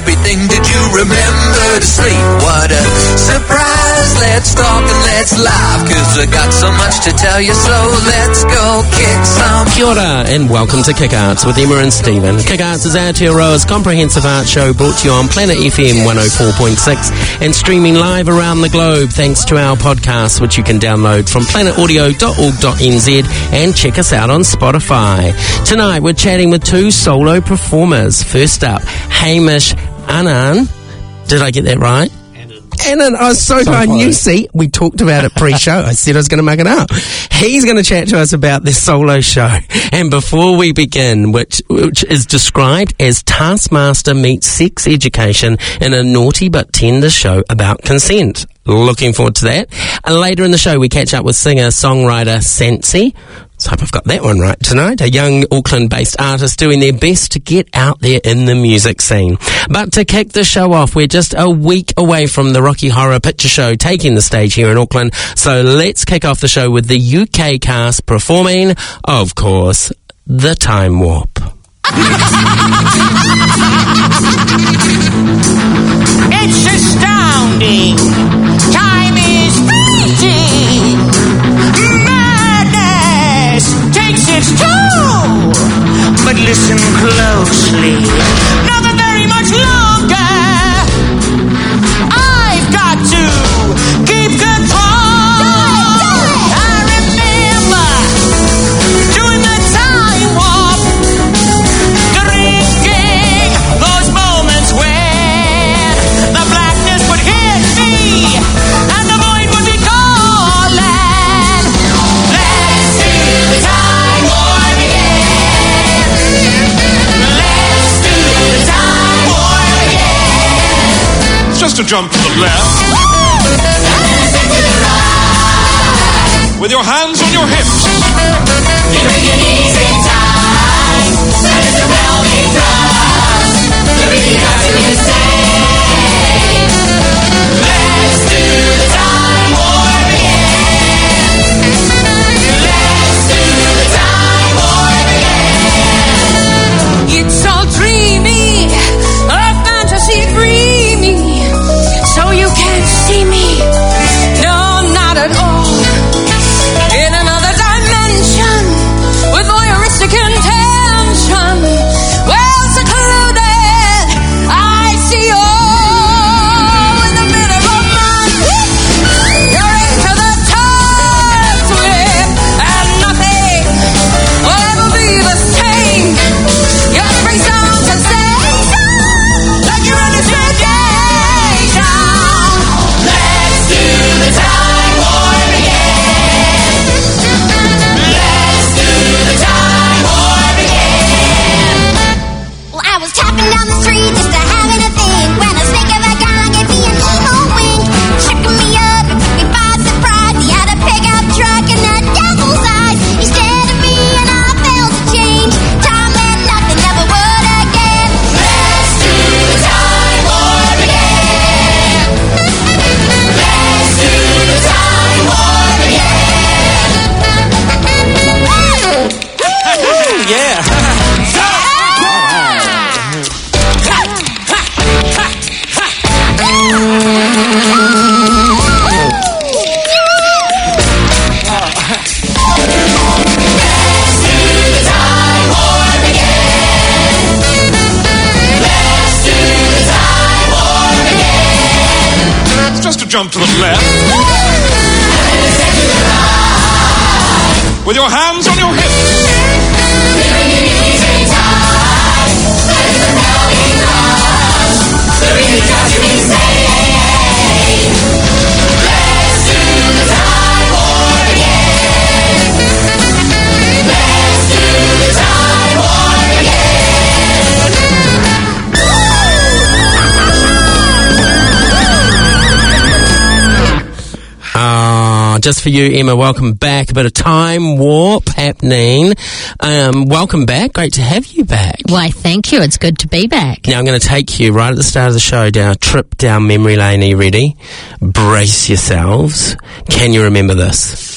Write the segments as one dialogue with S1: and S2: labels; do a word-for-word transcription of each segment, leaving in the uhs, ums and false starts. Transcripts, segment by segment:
S1: everything. Did you remember to sleep? What a surprise. Let's talk and let's laugh, cause I got so much to tell you, so let's go kick some.
S2: Kia ora and welcome to Kick Arts with Emma and Stephen. Kick Arts is Aotearoa's comprehensive art show, brought to you on Planet F M one oh four point six and streaming live around the globe thanks to our podcast, which you can download from planet audio dot org dot n z and check us out on Spotify. Tonight we're chatting with two solo performers. First up, Hamish Annan. Did I get that right? Annan, I was so, so glad. You see, we talked about it pre-show. I said I was going to make it up. He's going to chat to us about this solo show. And before we begin, which which is described as Taskmaster meets sex education in a naughty but tender show about consent. Looking forward to that. And later in the show, we catch up with singer-songwriter Sansi. So I hope I've got that one right tonight. A young Auckland-based artist doing their best to get out there in the music scene. But to kick the show off, we're just a week away from the Rocky Horror Picture Show taking the stage here in Auckland. So let's kick off the show with the U K cast performing, of course, The Time Warp.
S3: It's astounding. Time is fleeting. Madness takes its toll. But listen closely. Not very much longer. I've got to keep control. I remember doing the time warp, drinking those moments when the blackness would hit me and the void would be calling. Let's do the time warp again. Let's do the time warp again.
S4: It's just a jump to the left with your hands on your hips.
S3: You bring an easy time. That is a well-made thrust. The beat got to insane. Let's do the time warp again. Let's do the time warp again. It's all dreamy, a fantasy dreamy. So you can't see me. No, not at all. In another dimension, with voyeuristic intention, well secluded, I see all in the middle of my you're into the time slip, and nothing will ever be the same. You're free some sensation, like you're under segregation. Let's do the time warp again. Let's do the time warp again.
S5: Well, I was tapping down the street just to having a thing when a snake of a guy gave me an evil wink, shooking me up and took me by surprise. He had a pickup truck and a devil's eyes. He stared at me and I felt a change. Time meant nothing, never would again.
S3: Let's do the time warp again. Let's do the time warp again.
S2: Yeah.
S3: Let's do the time warp again. Let's do the time warp again.
S4: It's just a jump to the left with your hands on your hips.
S3: Easy time. That is a well-made thrust. The beat got to insane. Let's do the time warp again. Let's do the time warp again.
S2: Ah, just for you, Emma, welcome back. A bit of time warp happening. Um, welcome back. Great to have you back.
S6: Why, thank you. It's good to be back.
S2: Now I'm going to take you right at the start of the show down a trip down memory lane. Are you ready? Brace yourselves. Can you remember this?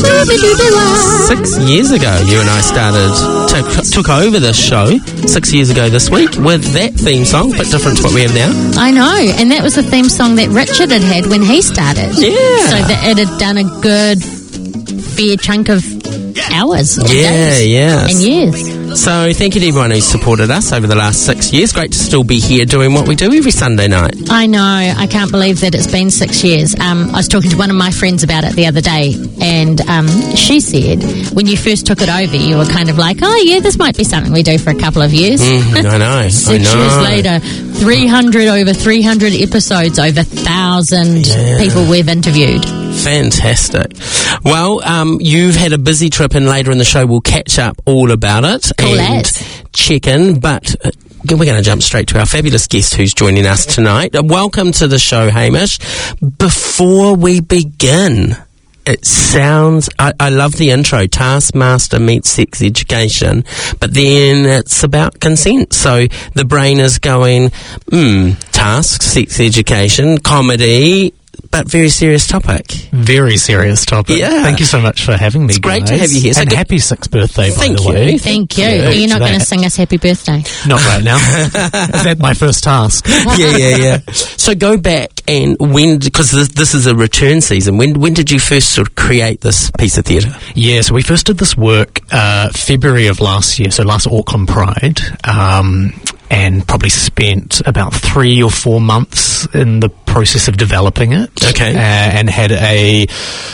S2: Six years ago, you and I started, took, took over this show, six years ago this week, with that theme song, but different to what we have now.
S6: I know, and that was the theme song that Richard had had when he started.
S2: Yeah.
S6: So that it had done a good fair chunk of hours or
S2: Yeah,
S6: days
S2: yes.
S6: and years.
S2: So thank you to everyone who's supported us over the last six years. Great to still be here doing what we do every Sunday night.
S6: I know, I can't believe that it's been six years. Um, I was talking to one of my friends about it the other day, and um, she said when you first took it over, you were kind of like, oh yeah, this might be something we do for a couple of years.
S2: Mm, I know,
S6: Six
S2: I know.
S6: years later, three hundred, over three hundred episodes, over one thousand
S2: Yeah.
S6: people we've interviewed.
S2: Fantastic. Well, um, you've had a busy trip, and later in the show we'll catch up all about it
S6: Cool
S2: and
S6: as.
S2: check in. But uh, we're going to jump straight to our fabulous guest who's joining us tonight. Uh, welcome to the show, Hamish. Before we begin, it sounds, I, I love the intro, Taskmaster meets sex education, but then it's about consent. So the brain is going, hmm, task, sex education, comedy, but very serious topic.
S7: Very serious topic.
S2: Yeah.
S7: Thank you so much for having me.
S2: It's great
S7: guys.
S2: to have you here. So
S7: And
S2: good-
S7: happy sixth birthday, by
S2: Thank
S7: the
S2: you.
S7: way.
S6: Thank you.
S7: Yeah,
S6: Are you not
S7: that.
S6: going to sing us happy birthday?
S7: Not right now. Is that my first task?
S2: yeah, yeah, yeah. So go back and when, because this, this is a return season, when when did you first sort of create this piece of theatre?
S7: Yeah, so we first did this work uh, February of last year, so last Auckland Pride, um, and probably spent about three or four months in the process of developing it.
S2: Okay.
S7: Uh, and had a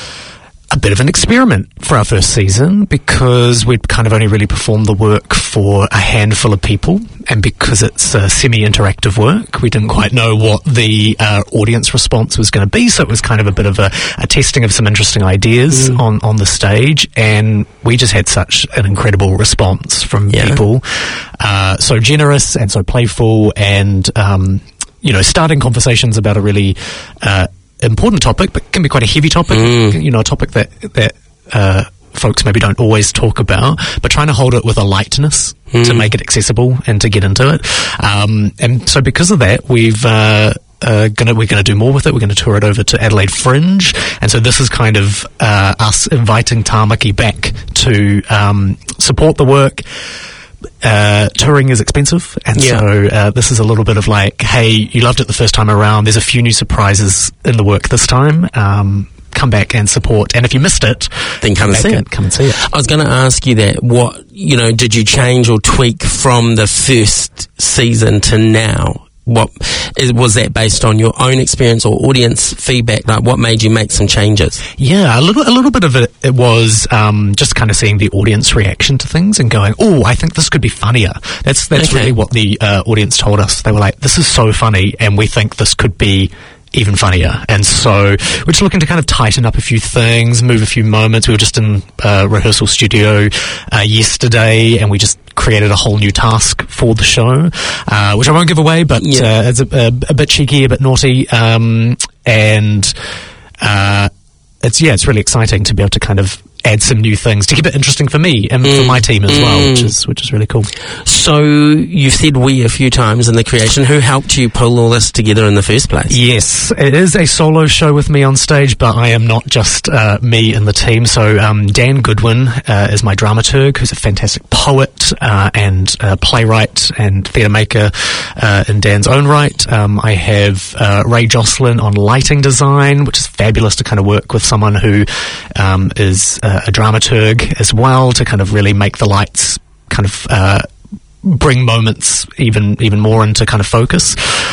S7: a bit of an experiment for our first season because we'd kind of only really performed the work for a handful of people, and because it's a semi-interactive work, we didn't quite know what the uh, audience response was going to be, so it was kind of a bit of a, a testing of some interesting ideas
S2: Mm.
S7: on, on the stage, and we just had such an incredible response from
S2: Yeah.
S7: people. Uh, so generous and so playful, and um, you know, starting conversations about a really uh, important topic, but can be quite a heavy topic.
S2: Mm.
S7: You know, a topic that that uh, folks maybe don't always talk about, but trying to hold it with a lightness
S2: Mm.
S7: to make it accessible and to get into it. Um, and so, because of that, we've uh, uh, gonna we're going to do more with it. We're going to tour it over to Adelaide Fringe, and so this is kind of uh, us inviting Tāmaki back to um, support the work. Uh, touring is expensive, and
S2: Yeah.
S7: so uh, this is a little bit of like, hey, you loved it the first time around, there's a few new surprises in the work this time, um, come back and support, and if you missed it,
S2: Then come and
S7: back
S2: see
S7: and
S2: it.
S7: come and see it.
S2: I was going to ask you that. What, you know, did you change or tweak from the first season to now? What is, was that based on your own experience or audience feedback? Like, what made you make some changes?
S7: Yeah, a little, a little bit of it, it was um, just kind of seeing the audience reaction to things and going, oh, I think this could be funnier. That's that's
S2: Okay.
S7: really what the uh, audience told us. They were like, this is so funny, and we think this could be even funnier. And so we're just looking to kind of tighten up a few things, move a few moments. We were just in uh, rehearsal studio uh, yesterday, and we just created a whole new task for the show, uh, which I won't give away, but
S2: Yeah.
S7: uh, it's a, a, a bit cheeky, a bit naughty, um, and uh, it's yeah, it's really exciting to be able to kind of add some new things to keep it interesting for me and for my team as well, which is which is really cool.
S2: So you've said we a few times in the creation. Who helped you pull all this together in the first place?
S7: Yes, it is a solo show with me on stage, but I am not just uh, me and the team. So um, Dan Goodwin uh, is my dramaturg, who's a fantastic poet uh, and uh, playwright and theatre maker uh, in Dan's own right. Um, I have uh, Ray Jocelyn on lighting design, which is fabulous to kind of work with someone who um, is uh, a dramaturg as well, to kind of really make the lights kind of uh, bring moments even even more into kind of focus.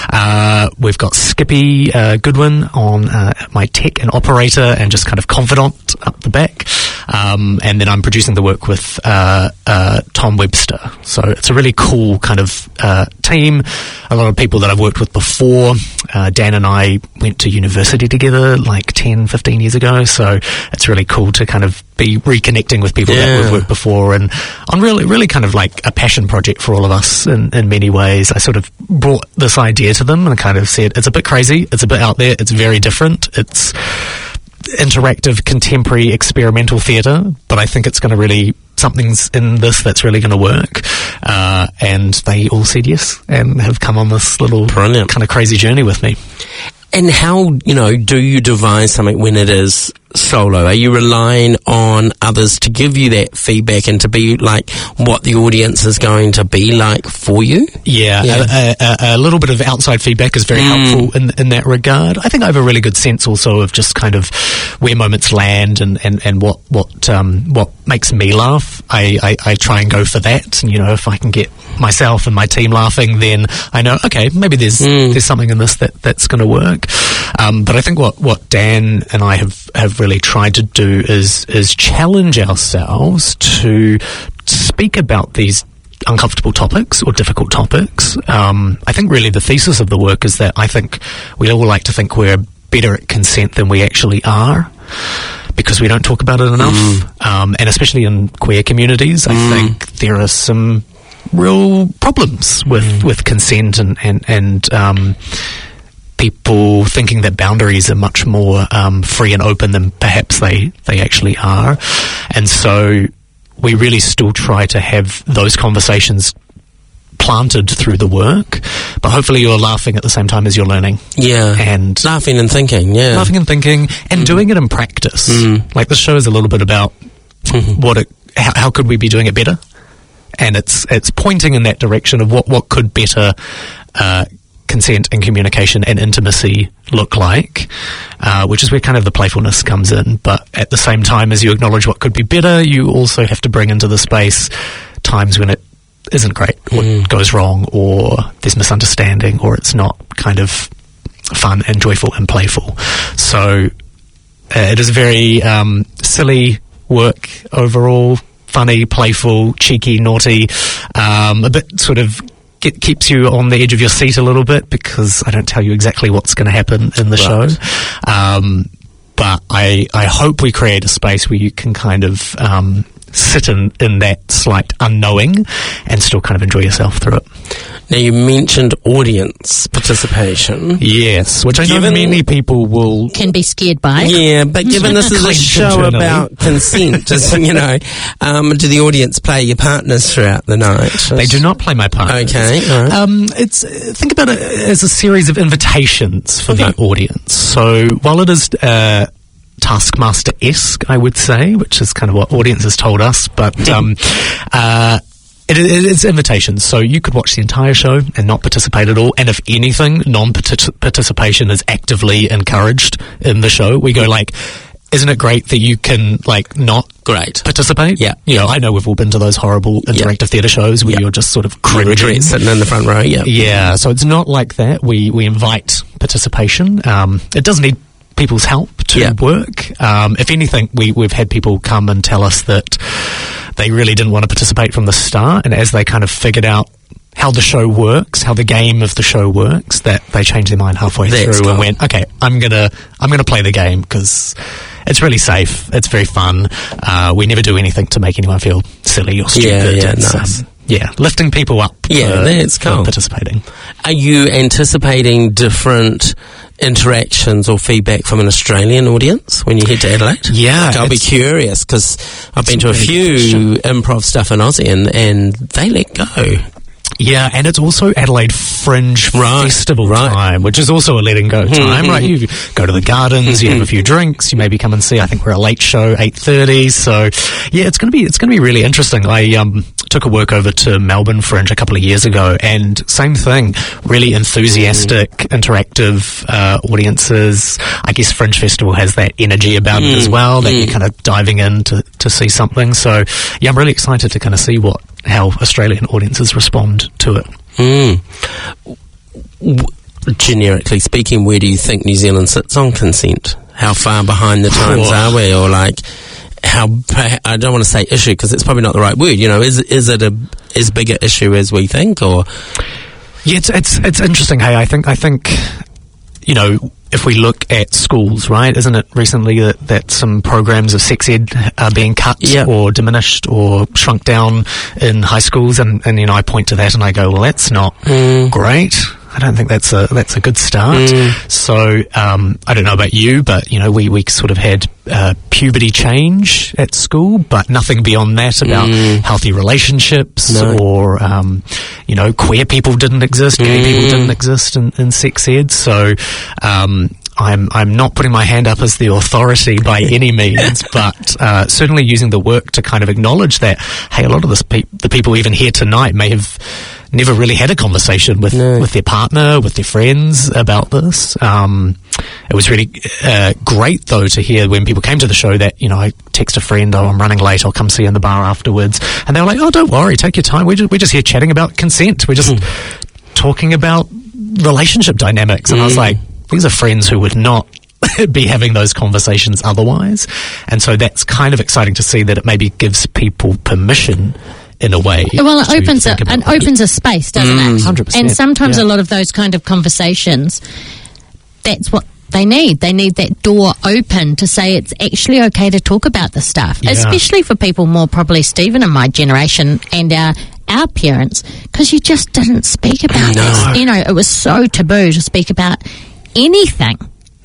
S7: Uh, we've got Skippy uh, Goodwin on uh, my tech and operator and just kind of confidant up the back. Um, and then I'm producing the work with uh, uh, Tom Webster. So it's a really cool kind of uh, team. A lot of people that I've worked with before. Uh, Dan and I went to university together like ten, fifteen years ago. So it's really cool to kind of be reconnecting with people
S2: Yeah.
S7: that we've worked before, and on really, really kind of like a passion project for all of us in, in many ways. I sort of brought this idea to them and kind of said, it's a bit crazy, it's a bit out there, it's very different, it's interactive, contemporary, experimental theatre, but I think it's going to really, something's in this that's really going to work. Uh, and they all said yes and have come on this little
S2: Brilliant.
S7: kind of crazy journey with me.
S2: And how, you know, do you devise something when it is solo? Are you relying on others to give you that feedback and to be like what the audience is going to be like for you?
S7: Yeah,
S2: Yeah.
S7: A, a, a little bit of outside feedback is very
S2: Mm.
S7: helpful in in that regard. I think I have a really good sense also of just kind of where moments land and, and, and what what um, what makes me laugh. I, I, I try and go for that. And, you know, if I can get myself and my team laughing, then I know, okay, maybe there's
S2: Mm.
S7: there's something in this that, that's going to work. Um, but I think what, what Dan and I have, have really tried to do is is challenge ourselves to speak about these uncomfortable topics or difficult topics. Um, I think really the thesis of the work is that I think we all like to think we're better at consent than we actually are, because we don't talk about it enough.
S2: Mm.
S7: Um, and especially in queer communities, I
S2: Mm.
S7: think there are some real problems with,
S2: Mm.
S7: with consent and, and, and um, people thinking that boundaries are much more um, free and open than perhaps they, they actually are. And so we really still try to have those conversations planted through the work, but hopefully you're laughing at the same time as you're learning.
S2: Yeah.
S7: And
S2: laughing and thinking, yeah.
S7: laughing and thinking and doing it in practice.
S2: Mm.
S7: Like the show is a little bit about what it, how, how could we be doing it better? And it's it's pointing in that direction of what, what could better uh, consent and communication and intimacy look like, uh, which is where kind of the playfulness comes in. But at the same time as you acknowledge what could be better, you also have to bring into the space times when it isn't great, or
S2: Mm.
S7: goes wrong, or there's misunderstanding, or it's not kind of fun and joyful and playful. So uh, it is very um, silly work overall, funny, playful, cheeky, naughty, um, a bit sort of get, keeps you on the edge of your seat a little bit, because I don't tell you exactly what's going to happen in the
S2: Right.
S7: show. Um, but I, I hope we create a space where you can kind of um, sit in, in that slight unknowing and still kind of enjoy yourself through it.
S2: Now, you mentioned audience participation.
S7: Yes, which I know
S2: Given-
S7: many people will...
S6: Can be scared by.
S2: Yeah, but given this is a
S7: Clench
S2: show
S7: internally.
S2: about consent, just, you know, um, do the audience play your partners throughout the night?
S7: They do not play my partners.
S2: Okay, all right.
S7: Um, it's uh, think about it as a series of invitations for the
S2: Okay.
S7: audience. So while it is uh, Taskmaster-esque, I would say, which is kind of what audiences told us, but um, uh, it, it, it's invitations. So you could watch the entire show and not participate at all. And if anything, non-participation is actively encouraged in the show. We go like, isn't it great that you can like not
S2: Great.
S7: participate?
S2: Yeah.
S7: You know, I know we've all been to those horrible interactive theatre shows where
S2: Yeah.
S7: you're just sort of
S2: You
S7: cringing.
S2: regret sitting in the front row, yeah.
S7: Yeah, so it's not like that. We we invite participation. Um, it does need people's help to
S2: Yeah.
S7: work. Um, if anything, we we've had people come and tell us that they really didn't want to participate from the start, and as they kind of figured out how the show works, how the game of the show works, that they changed their mind halfway
S2: That's
S7: through
S2: cool.
S7: and went, okay, I'm gonna I'm gonna play the game because it's really safe. It's very fun. Uh, we never do anything to make anyone feel silly or stupid.
S2: Yeah, yeah,
S7: It's,
S2: nice.
S7: um, yeah, lifting people up.
S2: Yeah,
S7: for-
S2: that's
S7: for
S2: cool.
S7: participating.
S2: Are you anticipating different interactions or feedback from an Australian audience when you head to Adelaide?
S7: Yeah,
S2: Like, I'll be
S7: it's-
S2: curious because I've been to a
S7: really
S2: few
S7: good
S2: improv stuff in Aussie and, and they let go.
S7: Yeah, and it's also Adelaide Fringe
S2: Right,
S7: Festival
S2: right.
S7: time, which is also a letting go time, right? You go to the gardens, you have a few drinks, you maybe come and see. I think we're a late show, eight thirty. So yeah, it's gonna be it's gonna be really interesting. I um, took a work over to Melbourne Fringe a couple of years ago, and same thing, really enthusiastic, interactive uh, audiences. I guess Fringe Festival has that energy about it as well, that you're kind of diving in to, to see something. So yeah, I'm really excited to kind of see what how Australian audiences respond to it.
S2: Mm. W- generically speaking, where do you think New Zealand sits on consent? How far behind the times
S7: Oh.
S2: are we? Or like, how, perha- I don't want to say issue because it's probably not the right word, you know, is, is it a as big an issue as we think, or?
S7: Yeah, it's it's it's interesting. Hey, I think I think you know, if we look at schools, right? Isn't it recently that, that some programs of sex ed are being cut
S2: Yeah.
S7: or diminished or shrunk down in high schools? And, and you know, I point to that and I go, well, that's not
S2: Mm.
S7: great. I don't think that's a that's a good start. Mm. So um, I don't know about you, but you know, we, we sort of had uh, puberty change at school, but nothing beyond that about mm. healthy relationships no. or um, you know, queer people didn't exist, gay mm. people didn't exist in, in sex ed. So um, I'm I'm not putting my hand up as the authority by any means, but uh, certainly using the work to kind of acknowledge that, hey, a lot of this pe- the people even here tonight may have never really had a conversation with, no. with their partner, with their friends about this. Um, it was really uh, great, though, to hear when people came to the show that, you know, I text a friend, oh, I'm running late, I'll come see you in the bar afterwards. And they were like, oh, don't worry, take your time. We're just, we're just here chatting about consent. We're just mm. talking about relationship dynamics. And mm. I was like, these are friends who would not be having those conversations otherwise. And so that's kind of exciting to see that it maybe gives people permission in a way.
S6: Well, it opens a, it opens a space, doesn't
S7: mm,
S6: it?
S7: one hundred percent.
S6: And sometimes
S7: yeah.
S6: a lot of those kind of conversations, that's what they need. They need that door open to say it's actually okay to talk about this stuff,
S7: yeah.
S6: especially for people more probably Stephen and my generation and our our parents, because you just didn't speak about
S2: no.
S6: this. You know, it was so taboo to speak about anything.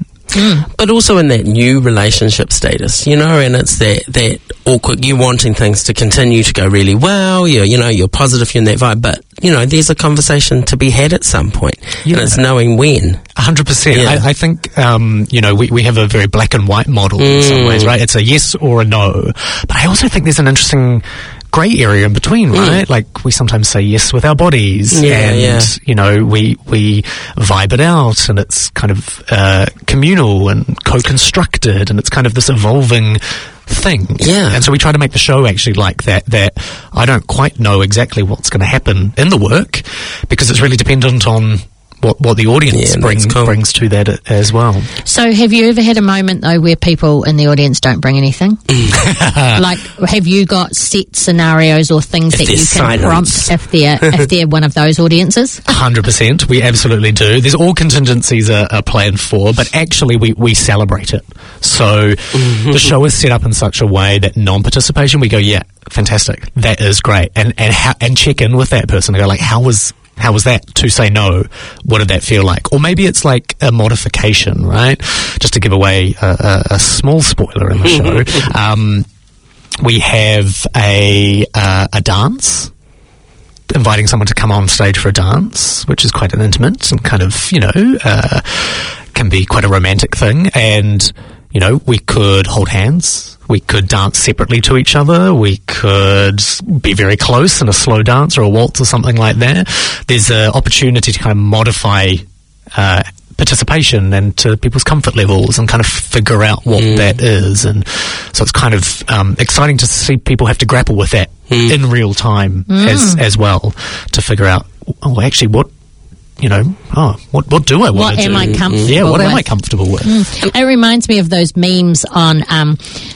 S6: Mm.
S2: But also in that new relationship status, you know, and it's that, that awkward, you wanting things to continue to go really well, you're, you know, you're positive, you're in that vibe, but, you know, there's a conversation to be had at some point, yeah. and it's knowing when.
S7: one hundred percent. Yeah. I, I think, um, you know, we, we have a very black and white model mm. in some ways, right? It's a yes or a no. But I also think there's an interesting grey area in between, right? Mm. Like, we sometimes say yes with our bodies,
S2: yeah,
S7: and
S2: yeah.
S7: you know, we we vibe it out, and it's kind of uh, communal and co-constructed, and it's kind of this evolving thing.
S2: Yeah.
S7: And so we try to make the show actually like that, that I don't quite know exactly what's going to happen in the work, because it's really dependent on what what the audience
S2: yeah,
S7: bring,
S2: cool.
S7: brings to that as well.
S6: So have you ever had a moment, though, where people in the audience don't bring anything? Like, have you got set scenarios or things
S2: if
S6: that you can
S2: silence.
S6: prompt if they're, if they're one of those audiences?
S7: one hundred percent. We absolutely do. There's all contingencies are, are planned for, but actually we, we celebrate it. So the show is set up in such a way that non-participation, we go, yeah, fantastic. That is great. And and, how, and check in with that person and go, like, how was... How was that to say no? What did that feel like? Or maybe it's like a modification, right? Just to give away a, a, a small spoiler in the show. um, we have a uh, a dance, inviting someone to come on stage for a dance, which is quite an intimate and kind of, you know, uh, can be quite a romantic thing. And, you know, we could hold hands. We could dance separately to each other. We could be very close in a slow dance or a waltz or something like that. There's an opportunity to kind of modify uh, participation and to people's comfort levels and kind of figure out what mm. that is. And so it's kind of um, exciting to see people have to grapple with that mm. in real time mm. as as well, to figure out, oh, actually, what you know, oh, what what do I want to do?
S6: What am I comfortable
S7: Yeah, what
S6: with?
S7: am I comfortable with?
S6: Mm. It reminds me of those memes on um,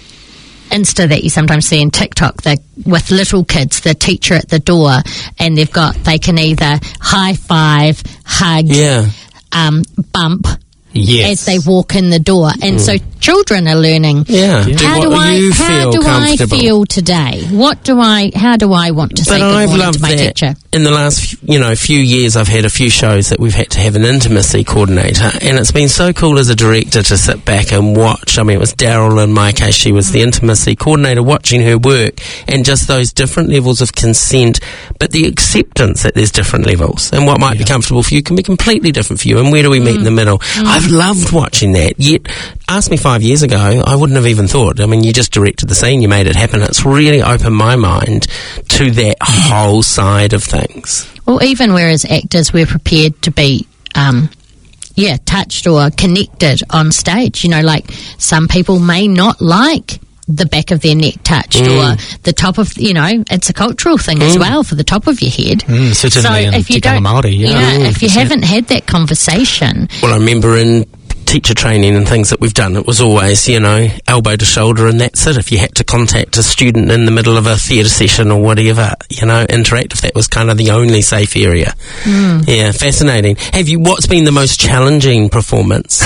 S6: Insta that you sometimes see in TikTok, the, with little kids, the teacher at the door, and they've got, they can either high five, hug,
S2: yeah.
S6: um, bump,
S7: yes.
S6: as they walk in the door. And mm. so children are learning,
S2: yeah.
S6: how
S2: do,
S6: do I,
S2: you
S6: how
S2: feel
S6: do I
S2: comfortable?
S6: feel today? What do I, how do I want to say
S2: but
S6: good
S2: I've
S6: morning
S2: loved
S6: to my
S2: that.
S6: teacher?
S2: In the last, you know, few years, I've had a few shows that we've had to have an intimacy coordinator, and it's been so cool as a director to sit back and watch. I mean, it was Daryl in my case; she was the intimacy coordinator, watching her work, and just those different levels of consent, but the acceptance that there's different levels, and what might yeah. be comfortable for you can be completely different for you. And where do we meet mm. in the middle? Mm. I've loved watching that. Yet, ask me five years ago, I wouldn't have even thought. I mean, you just directed the scene, you made it happen. It's really opened my mind to that whole side of things.
S6: Well, even whereas actors, we're prepared to be, um, yeah, touched or connected on stage. You know, like some people may not like the back of their neck touched mm. or the top of, you know, it's a cultural thing mm. as well for the top of your head.
S7: Mm, certainly
S6: so
S7: in
S6: if you
S7: Te
S6: don't,
S7: Maori, yeah.
S6: yeah
S7: mm,
S6: if you haven't had that conversation.
S2: Well, I remember in teacher training and things that we've done, it was always, you know, elbow to shoulder, and that's it. If you had to contact a student in the middle of a theatre session or whatever, you know, interactive, that was kind of the only safe area. Mm. Yeah, fascinating. Have you, what's been the most challenging performance?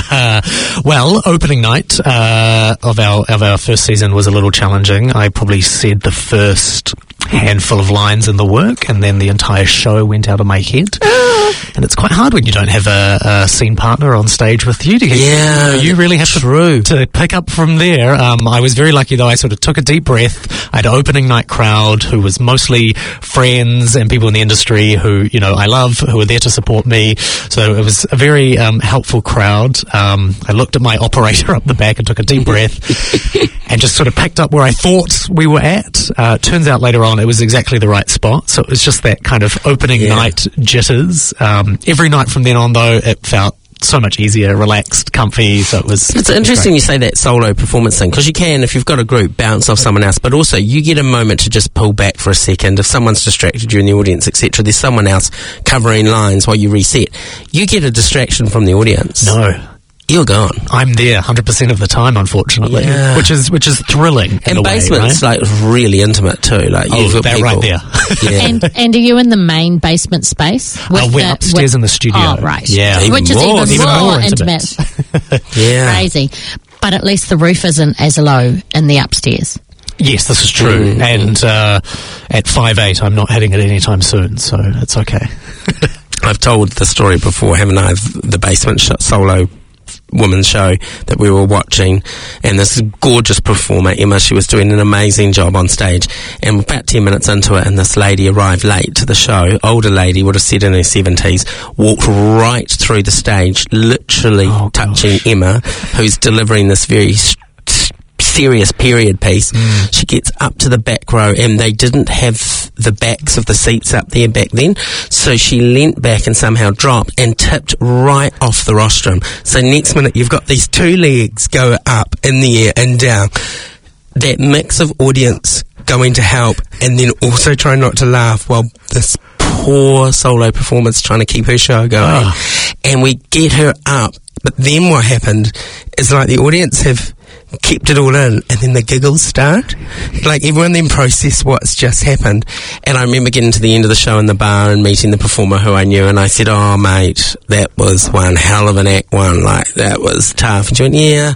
S7: Well, opening night uh, of our of our first season was a little challenging. I probably said the first handful of lines in the work, and then the entire show went out of my head. And it's quite hard when you don't have a, a scene partner on stage with you. To get,
S2: Yeah,
S7: you, know, you really have
S2: true.
S7: to, to pick up from there. Um, I was very lucky, though. I sort of took a deep breath. I had an opening night crowd who was mostly friends and people in the industry who, you know, I love, who were there to support me. So it was a very um, helpful crowd. Um, I looked at my operator up the back and took a deep breath and just sort of picked up where I thought we were at. Uh, turns out later on it was exactly the right spot. So it was just that kind of opening
S2: Yeah.
S7: night jitters. Um, every night from then on, though, it felt so much easier, relaxed, comfy. So it was.
S2: It's interesting you say that solo performance thing, because you can, if you've got a group, bounce off someone else, but also you get a moment to just pull back for a second. If someone's distracted you in the audience, et cetera, there's someone else covering lines while you reset. You get a distraction from the audience.
S7: No.
S2: You're gone.
S7: I'm there one hundred percent of the time, unfortunately,
S2: Yeah.
S7: which is which is thrilling. In
S2: And
S7: a way,
S2: basement's
S7: right?
S2: like really intimate too. Like
S7: Oh,
S2: you've got
S7: that
S2: people
S7: right there.
S2: Yeah.
S6: And and are you in the main basement space?
S7: Uh, we're
S6: the-
S7: upstairs in the studio.
S6: Oh, right.
S7: Yeah.
S2: Even
S6: Which is
S2: more,
S6: even,
S7: even
S6: more,
S7: more
S6: intimate.
S7: intimate.
S2: yeah.
S6: Crazy. But at least the roof isn't as low in the upstairs.
S7: Yes, this is true.
S2: Mm.
S7: And uh, at five eight, I'm not hitting it anytime soon, so it's okay.
S2: I've told the story before, haven't I? Of the basement sh- solo woman's show that we were watching, and this gorgeous performer, Emma, she was doing an amazing job on stage, and about ten minutes into it, and this lady arrived late to the show, older lady, would have said in her seventies, walked right through the stage, literally
S7: Oh,
S2: touching
S7: gosh.
S2: Emma, who's delivering this very st- serious period piece.
S7: Mm.
S2: She gets up to the back row, and they didn't have the backs of the seats up there back then, so she leant back and somehow dropped and tipped right off the rostrum. So next minute you've got these two legs go up in the air and down. That mix of audience going to help and then also trying not to laugh while this poor solo performer's trying to keep her show going.
S7: Oh.
S2: And we get her up, but then what happened is like the audience have kept it all in, and then the giggles start. Like everyone then process what's just happened. And I remember getting to the end of the show in the bar and meeting the performer who I knew, and I said, "Oh mate, that was one hell of an act one, like that was tough." And she went, "Yeah,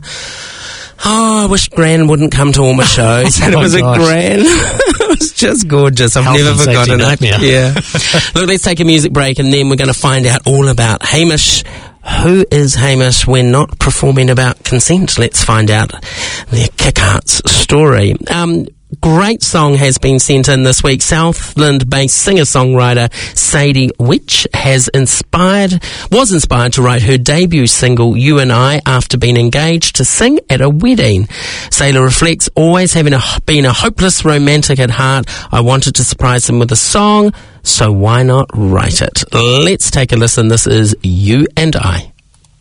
S2: oh, I wish Gran wouldn't come to all my shows." And
S7: Oh
S2: it was
S7: my
S2: a
S7: gosh.
S2: Gran. It was just gorgeous. I've
S7: Health
S2: never
S7: and safety
S2: forgotten it.
S7: nightmare.
S2: Yeah. Look, let's take a music break, and then we're going to find out all about Hamish. Who is Hamish when not performing about consent? Let's find out their kick-arts story. Um, great song has been sent in this week. Southland-based singer-songwriter Sadie Witch has inspired, was inspired to write her debut single, You and I, after being engaged to sing at a wedding. Sailor reflects, always having a, been a hopeless romantic at heart, I wanted to surprise him with a song, so why not write it? Let's take a listen. This is You and I.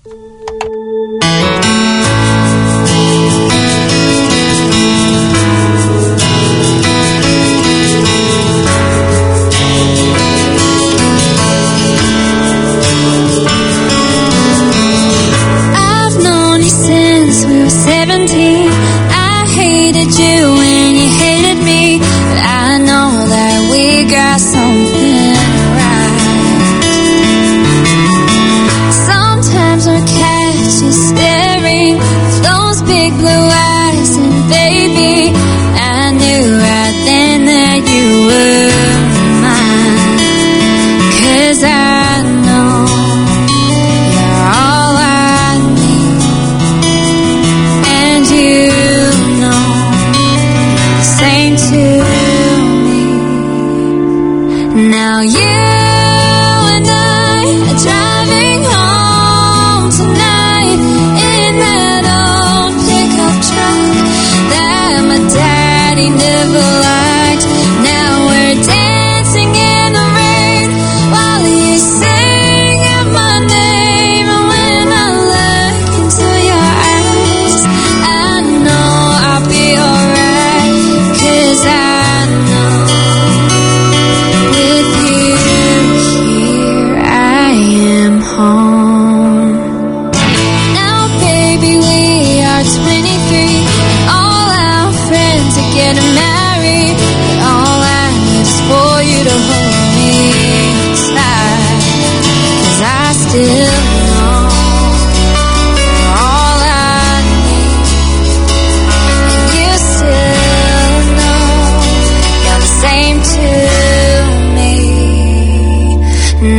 S5: I've known you since we were seventeen. I hated you when you hated me, but I know that we got something right.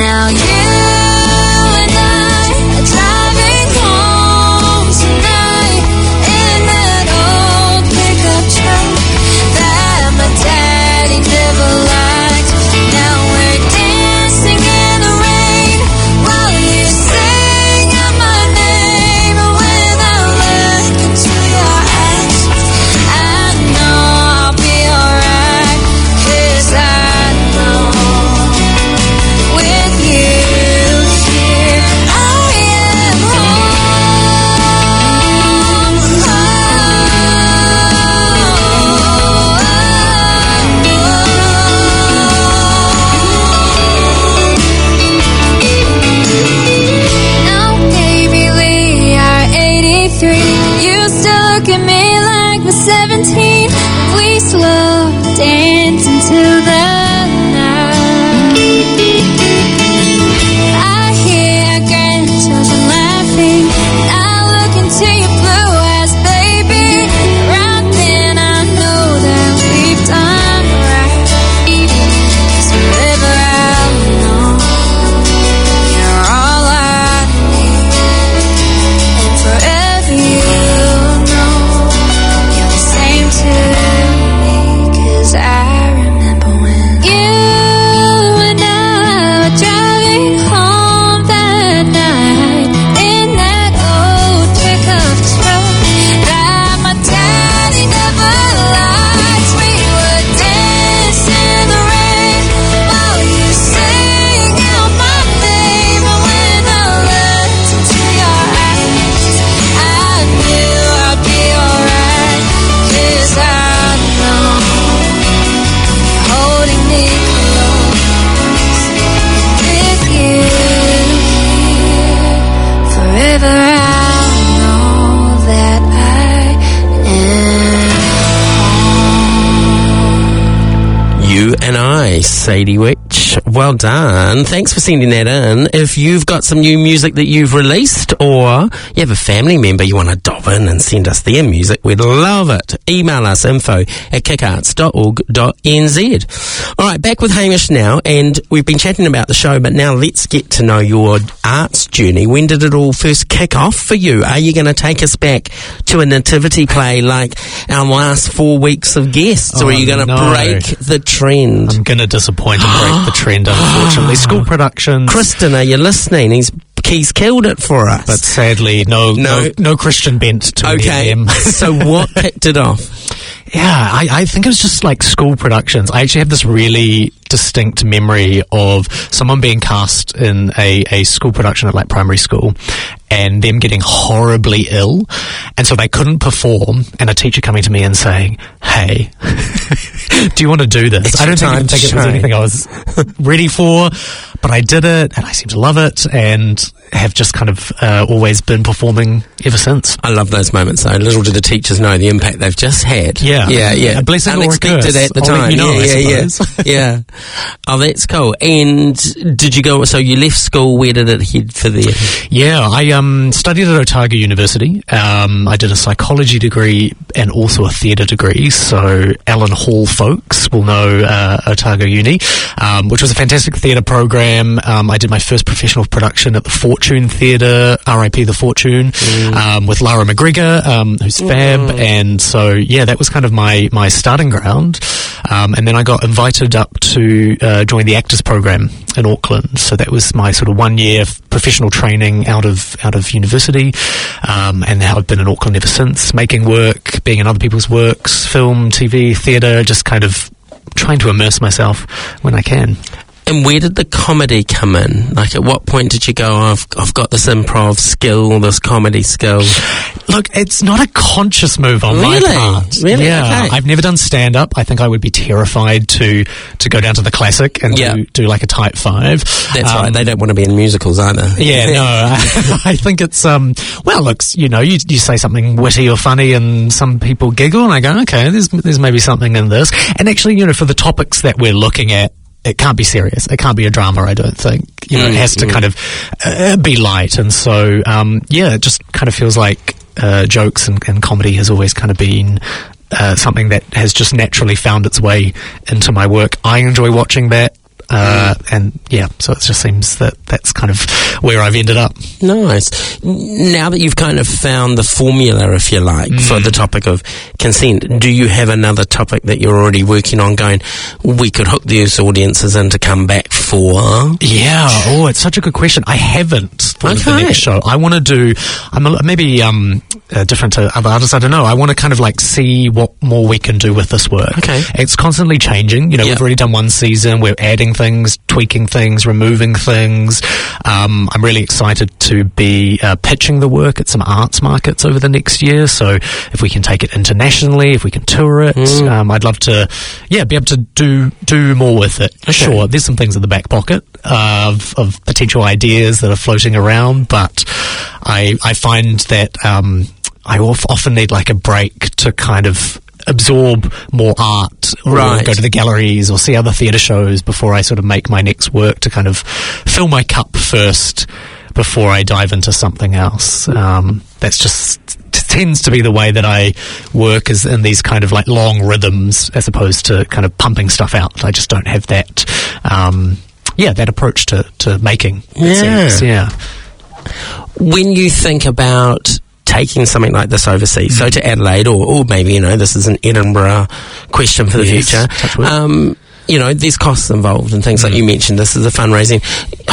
S3: Now you and I are driving home tonight in that old pickup truck that my daddy never liked. Now we're dancing in the rain while you sing out my name. When I look into your eyes, I know I'll be alright, 'cause I know with you here I am home. Now, baby, we are eighty-three. You still look at me like we're seventeen. We slow dance until the night. I hear grandchildren laughing. I look into your blue eyes, baby. Right then I know that we've done right. 'Cause forever I'll know you're all I need, and forever you know you're the same to me. 'Cause I remember when you and I were driving home that night in that old pickup truck that my daddy never liked. We would dance in the rain while you sing out my name. And when I looked into your eyes, I knew I'd be alright, 'cause I know you're holding me close. With you here forever, I'll know that I am home.
S2: You and I, Sadie Witch. Well done. Thanks for sending that in. If you've got some new music that you've released, or you have a family member you want to dive in and send us their music, we'd love it. Email us info at kickarts dot org dot n z. All right, back with Hamish now, and we've been chatting about the show, but now let's get to know your arts journey. When did it all first kick off for you? Are you going to take us back to a nativity play like our last four weeks of guests, or are
S7: Oh,
S2: you going to
S7: no.
S2: break the trend?
S7: I'm going to disappoint and break the trend, unfortunately. School productions.
S2: Kristen, are you listening? He's he's killed it for us.
S7: But sadly, no, no,
S2: No.
S7: no Christian bent to any
S2: okay,
S7: of them.
S2: so what kicked it off?
S7: Yeah, I, I think it was just like school productions. I actually have this really distinct memory of someone being cast in a, a school production at like primary school and them getting horribly ill, and so they couldn't perform, and a teacher coming to me and saying, "Hey, do you want to do this?"
S2: It's
S7: I don't
S2: your
S7: think,
S2: time
S7: think
S2: to
S7: it was
S2: shine.
S7: anything I was ready for, but I did it, and I seem to love it, and have just kind of uh, always been performing ever since.
S2: I love those moments though. Little do the teachers know the impact they've just had.
S7: Yeah.
S2: Yeah, yeah.
S7: A blessing or a
S2: Unexpected
S7: curse.
S2: at the
S7: I'll let
S2: time.
S7: you know,
S2: yeah,
S7: I
S2: yeah,
S7: suppose.
S2: yeah. yeah. Oh, that's cool. And did you go, so you left school, where did it head for there?
S7: Yeah, I um, studied at Otago University. Um, I did a psychology degree and also a theatre degree. So Alan Hall folks will know uh, Otago Uni, um, which was a fantastic theatre program. Um, I did my first professional production at the Fortune Theatre, R I P The Fortune, um, with Lara McGregor, um, who's fab. And so, yeah, that was kind of my, my starting ground. Um, and then I got invited up to uh, join the Actors Program in Auckland. So that was my sort of one year f- professional training out of out of university. Um, and now I've been in Auckland ever since, making work, being in other people's works, film, T V, theatre, just kind of trying to immerse myself when I can.
S2: And where did the comedy come in? Like, at what point did you go, oh, I've, I've got this improv skill, this comedy skill?
S7: Look, it's not a conscious move on
S2: Really?
S7: my part.
S2: Really?
S7: Yeah,
S2: Okay.
S7: I've never done stand-up. I think I would be terrified to to go down to the classic and
S2: Yeah.
S7: do, do like a type five.
S2: That's
S7: Um,
S2: right. They don't want to be in musicals either.
S7: Yeah, no, I think it's, um, well, look, you know, you, you say something witty or funny and some people giggle and I go, okay, there's, there's maybe something in this. And actually, you know, for the topics that we're looking at, it can't be serious. It can't be a drama, I don't think. You know,
S2: Mm,
S7: it has to
S2: mm.
S7: kind of uh, be light. And so, um, yeah, it just kind of feels like uh, jokes and, and comedy has always kind of been uh, something that has just naturally found its way into my work. I enjoy watching that. Uh, and yeah, so it just seems that that's kind of where I've ended up.
S2: Nice. Now that you've kind of found the formula, if you like,
S7: Mm.
S2: for the topic of consent, do you have another topic that you're already working on going, we could hook these audiences in to come back for?
S7: Yeah. Oh, it's such a good question. I haven't thought of the
S2: Okay.
S7: next show. I want to do, I'm a, maybe um, uh, different to other artists, I don't know. I want to kind of like see what more we can do with this work.
S2: Okay.
S7: It's constantly changing. You know,
S2: Yep.
S7: we've already done one season. We're adding things, tweaking things, removing things. Um, I'm really excited to be uh, pitching the work at some arts markets over the next year. So if we can take it internationally, if we can tour it, um, I'd love to, yeah, be able to do do more with it. Sure, there's some things in the back pocket of, of potential ideas that are floating around, but I I find that um, I of- often need like a break to kind of absorb more art, or
S2: Right.
S7: go to the galleries or see other theatre shows before I sort of make my next work, to kind of fill my cup first before I dive into something else. Um, that's just tends to be the way that I work, is in these kind of like long rhythms as opposed to kind of pumping stuff out. I just don't have that, um, yeah, that approach to, to making. it
S2: Yeah.
S7: seems. Yeah.
S2: When you think about taking something like this overseas, so to Adelaide, or, or maybe, you know, this is an Edinburgh question for the
S7: Yes,
S2: future,
S7: touch wood.
S2: um, you know, there's costs involved and things like you mentioned. This is a fundraising.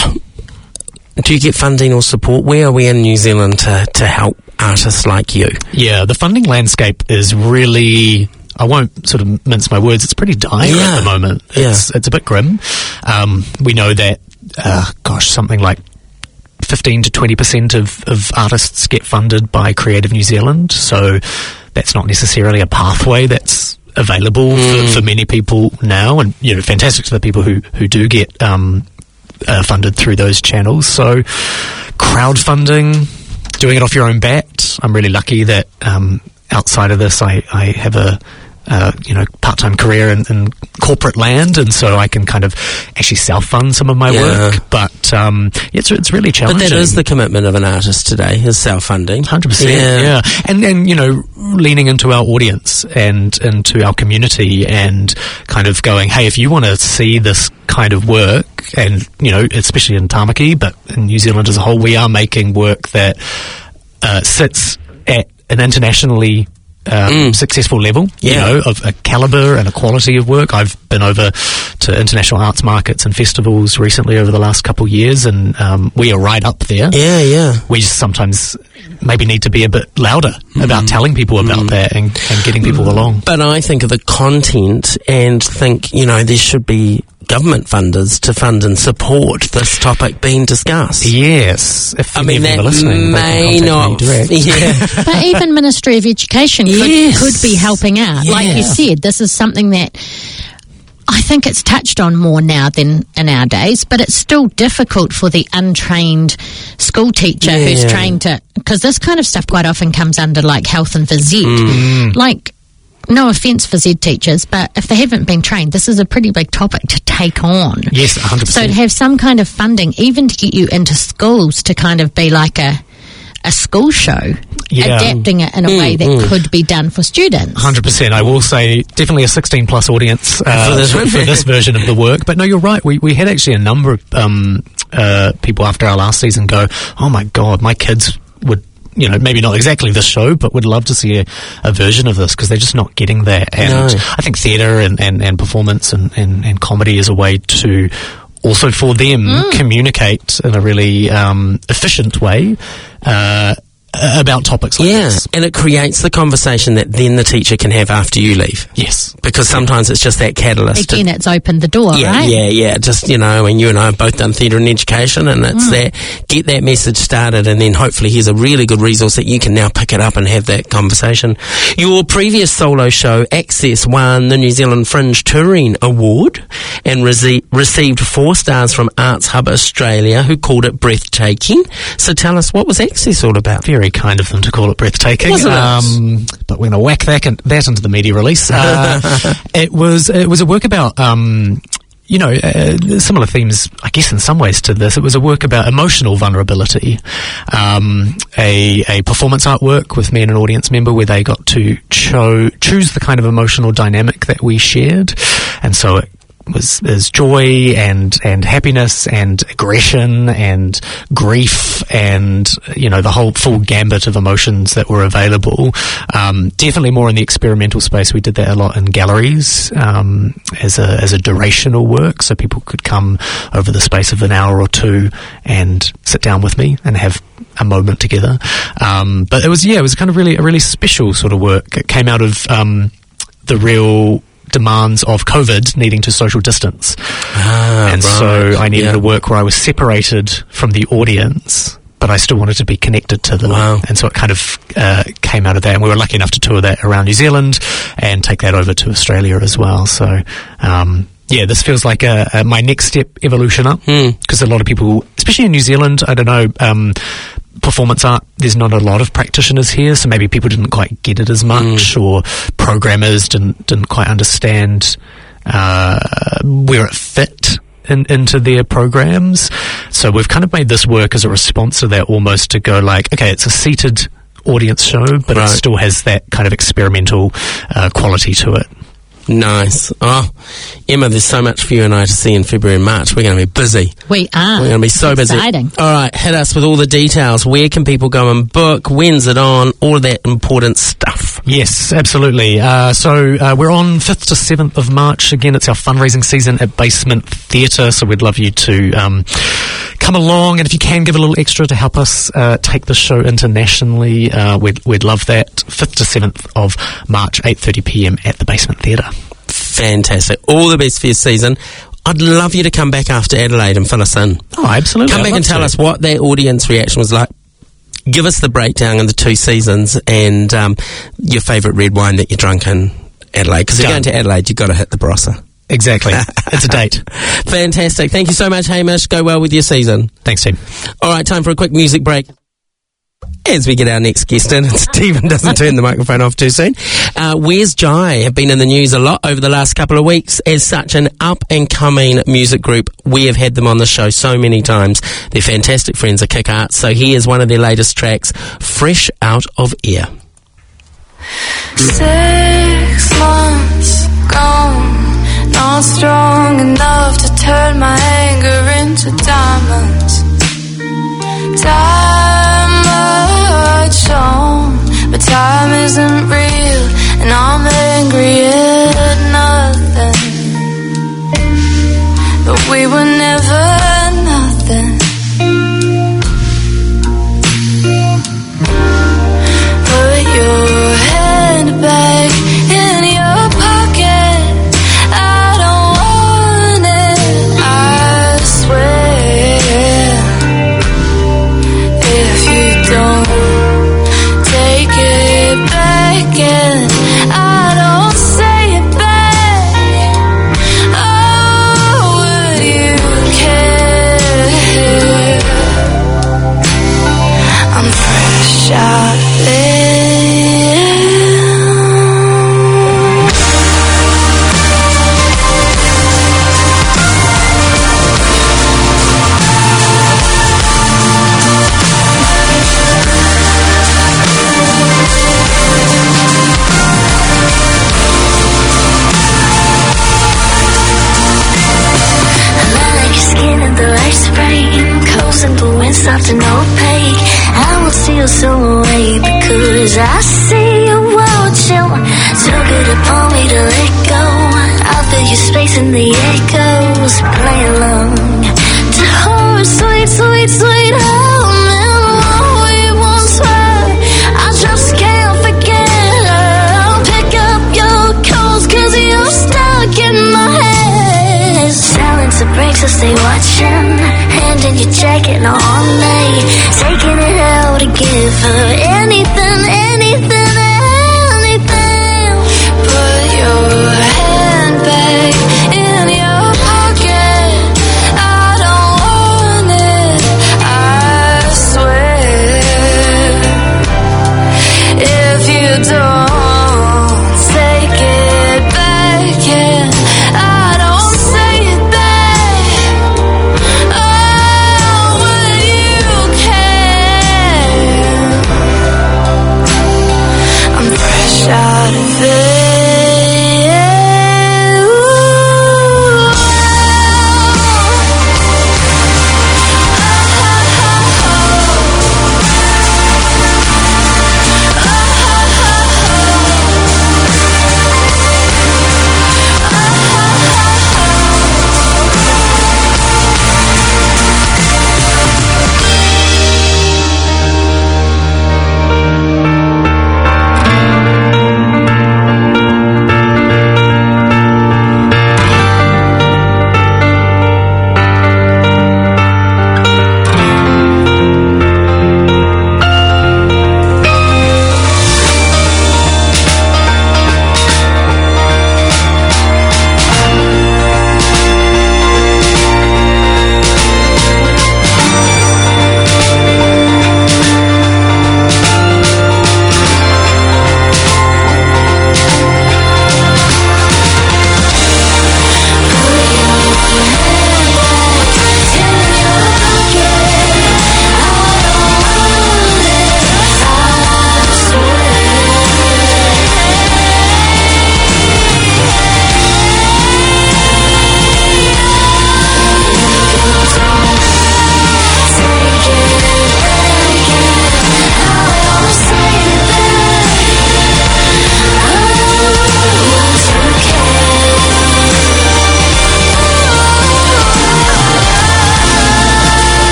S2: Do you get funding or support? Where are we in New Zealand to, to help artists like you?
S7: Yeah, the funding landscape is really, I won't sort of mince my words, it's pretty dire
S2: Yeah.
S7: at the moment.
S2: Yeah.
S7: It's, it's a bit grim. Um, we know that, uh, gosh, something like fifteen to twenty percent of, of artists get funded by Creative New Zealand, so that's not necessarily a pathway that's available for, for many people now, and, you know, fantastic to the people who, who do get um, uh, funded through those channels. So crowdfunding, doing it off your own bat. I'm really lucky that um, outside of this I, I have a uh, you know, part-time career in, in corporate land, and so I can kind of actually self-fund some of my
S2: Yeah.
S7: work. But um, it's it's really
S2: But
S7: challenging.
S2: that is the commitment of an artist today, is self-funding.
S7: Hundred percent,
S2: Yeah.
S7: yeah, and and you know, leaning into our audience and into our community, and kind of going, hey, if you want to see this kind of work, and you know, especially in Tamaki, but in New Zealand as a whole, we are making work that uh, sits at an internationally Um, successful level, you
S2: Yeah.
S7: know, of a caliber and a quality of work. I've been over to international arts markets and festivals recently over the last couple of years, and um, we are right up there.
S2: Yeah, yeah.
S7: We just sometimes maybe need to be a bit louder about telling people about that and, and getting people along.
S2: But I think of the content and think, you know, there should be government funders to fund and support this topic being discussed.
S7: Yes, if
S2: I
S7: any
S2: mean,
S7: of them
S2: that
S7: are listening, they
S2: may
S7: can
S2: not.
S7: contact me direct.
S2: Yeah.
S6: But even Ministry of Education could,
S2: Yes.
S6: could be helping out. Like you
S2: Yeah.
S6: said, this is something that I think it's touched on more now than in our days, but it's still difficult for the untrained school teacher who's
S2: Yeah.
S6: trained to, because this kind of stuff quite often comes under like health and phys ed.
S2: Mm.
S6: Like, no offence phys ed teachers, but if they haven't been trained, this is a pretty big topic to take on.
S7: Yes, one hundred
S6: So
S7: percent.
S6: to have some kind of funding, even to get you into schools, to kind of be like a a school show,
S7: Yeah.
S6: adapting it in a way that could be done for students.
S7: one hundred percent. I will say definitely a sixteen plus audience uh,
S2: For this
S7: for,
S2: one.
S7: for this version of the work. But no, you're right. We we had actually a number of um, uh, people after our last season go, oh my God, my kids would, you know, maybe not exactly this show, but would love to see a, a version of this, because they're just not getting that. And
S2: No.
S7: I think theatre and, and, and performance and, and, and comedy is a way to also for them communicate in a really um, efficient way uh, about topics like
S2: Yeah,
S7: this.
S2: and it creates the conversation that then the teacher can have after you leave.
S7: Yes.
S2: Because sometimes it's just that catalyst. to-
S6: Again, it's opened the door,
S2: yeah,
S6: right?
S2: yeah, yeah. Just, you know, and you and I have both done theatre and education, and it's that, get that message started, and then hopefully here's a really good resource that you can now pick it up and have that conversation. Your previous solo show, Access, won the New Zealand Fringe Touring Award and rece- received four stars from Arts Hub Australia, who called it breathtaking. So tell us, what was Access all about?
S7: Very kind of them to call it breathtaking.
S2: Wasn't it?
S7: Um, but we're going to whack that, in, that into the media release. Uh, it was it was a work about, um, you know, uh, similar themes, I guess, in some ways to this. It was a work about emotional vulnerability. Um, a, a performance artwork with me and an audience member where they got to cho- choose the kind of emotional dynamic that we shared. And so it was is joy and and happiness and aggression and grief and, you know, the whole full gambit of emotions that were available. Um, definitely more in the experimental space. We did that a lot in galleries um, as a as a durational work, so people could come over the space of an hour or two and sit down with me and have a moment together. Um, but it was yeah, it was kind of really a really special sort of work. It came out of um, the real demands of COVID, needing to social distance.
S2: Ah,
S7: and
S2: right.
S7: so I needed
S2: Yeah.
S7: a work where I was separated from the audience, but I still wanted to be connected to them.
S2: Wow.
S7: And so it kind of uh, came out of that. And we were lucky enough to tour that around New Zealand and take that over to Australia as well. So, um, yeah, this feels like a, a, my next step evolution up, because a lot of people, especially in New Zealand, I don't know, um, performance art, there's not a lot of practitioners here, so maybe people didn't quite get it as much, or programmers didn't didn't quite understand uh, where it fit in, into their programs. So we've kind of made this work as a response to that, almost to go like, okay, it's a seated audience show, but
S2: Right.
S7: it still has that kind of experimental uh, quality to it.
S2: Nice. Oh, Emma, there's so much for you and I to see in February and March. We're going to be busy.
S6: We are.
S2: We're going to be so busy.
S6: Exciting.
S2: All right, hit us with all the details. Where can people go and book? When's it on? All of that important stuff.
S7: Yes, absolutely. Uh, so uh, we're on fifth to seventh of March. Again, it's our fundraising season at Basement Theatre, so we'd love you to um, come along, and if you can, give a little extra to help us uh, take the show internationally. Uh, we'd, we'd love that. fifth to seventh of March, eight thirty p m at the Basement Theatre.
S2: Fantastic. All the best for your season. I'd love you to come back after Adelaide and fill us in.
S7: Oh, absolutely.
S2: Come
S7: I'd
S2: back
S7: love
S2: and tell
S7: to.
S2: us what their audience reaction was like. Give us the breakdown of the two seasons and um, your favourite red wine that you drunk in Adelaide. Because if you're
S7: Done.
S2: going to Adelaide, you've got to hit the Barossa.
S7: Exactly. It's a date.
S2: Fantastic. Thank you so much, Hamish. Go well with your season.
S7: Thanks, Tim.
S2: All right, time for a quick music break. As we get our next guest in, and Stephen doesn't turn the microphone off too soon. Uh, Where's Jai have been in the news a lot over the last couple of weeks as such an up-and-coming music group. We have had them on the show so many times. They're fantastic friends of Kick Arts, so here's one of their latest tracks, Fresh Out of Air.
S8: Six months gone, not strong enough to turn my anger into diamonds. Time much on, but time isn't real, and I'm angry at nothing. But we were never nothing. Put your hand back in your pocket. I don't want it, I swear. If you don't take it back, and I don't say it back, oh, would you care? I'm fresh out there. Soft and opaque, I won't steal some away because I see you watching. Too good upon me to let go. I'll fill your space in the echoes. Play along to her sweet, sweet, sweet home and what we once were. I just can't forget her. I'll pick up your calls cause you're stuck in my head. Silence breaks, so stay watching. Hand in your jacket all night, taking it out to give her anything, anything, anything. Put your hand back in your pocket.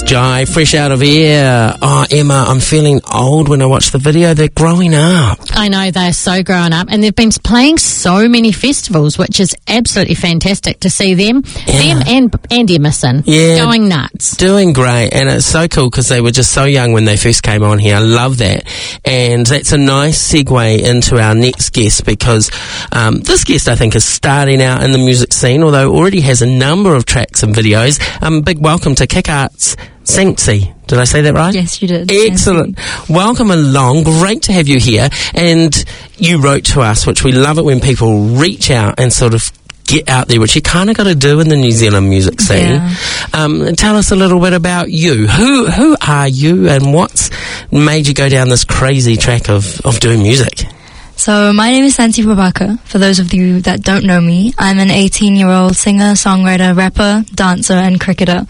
S2: Jai, fresh out of air. Oh, Emma, I'm feeling old when I watch the video. They're growing up.
S6: I know, they're so grown up, and they've been playing so many festivals, which is absolutely fantastic to see them.
S2: Yeah.
S6: Them and and Emerson
S2: Yeah.
S6: going nuts.
S2: Doing great, and it's so cool because they were just so young when they first came on here. I love that, and that's a nice segue into our next guest because um, this guest I think is starting out in the music scene, although already has a number of tracks and videos. Um, big welcome to Kick Arts, Sanxi. Did I say that right?
S9: Yes, you did.
S2: Excellent. Welcome along. Great to have you here. And you wrote to us, which we love it when people reach out and sort of get out there, which you kind of got to do in the New Zealand music scene.
S9: Yeah.
S2: Um, tell us a little bit about you. Who who are you, and what's made you go down this crazy track of, of doing music?
S9: So my name is Santi Prabhakar. For those of you that don't know me, I'm an eighteen-year-old singer, songwriter, rapper, dancer, and cricketer.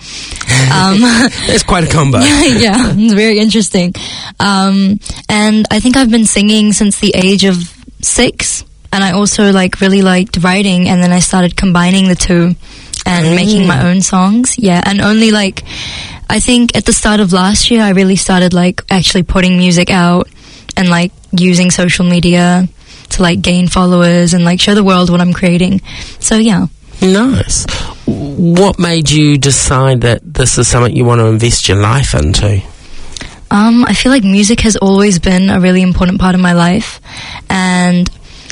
S9: Um,
S2: It's quite a combo.
S9: yeah, it's very interesting. Um, and I think I've been singing since the age of six. And I also like really liked writing, and then I started combining the two and
S2: Mm.
S9: making my own songs. Yeah, and only like I think at the start of last year, I really started like actually putting music out and like using social media to like gain followers and like show the world what I'm creating. So yeah.
S2: Nice. What made you decide that this is something you want to invest your life into?
S9: Um, I feel like music has always been a really important part of my life, and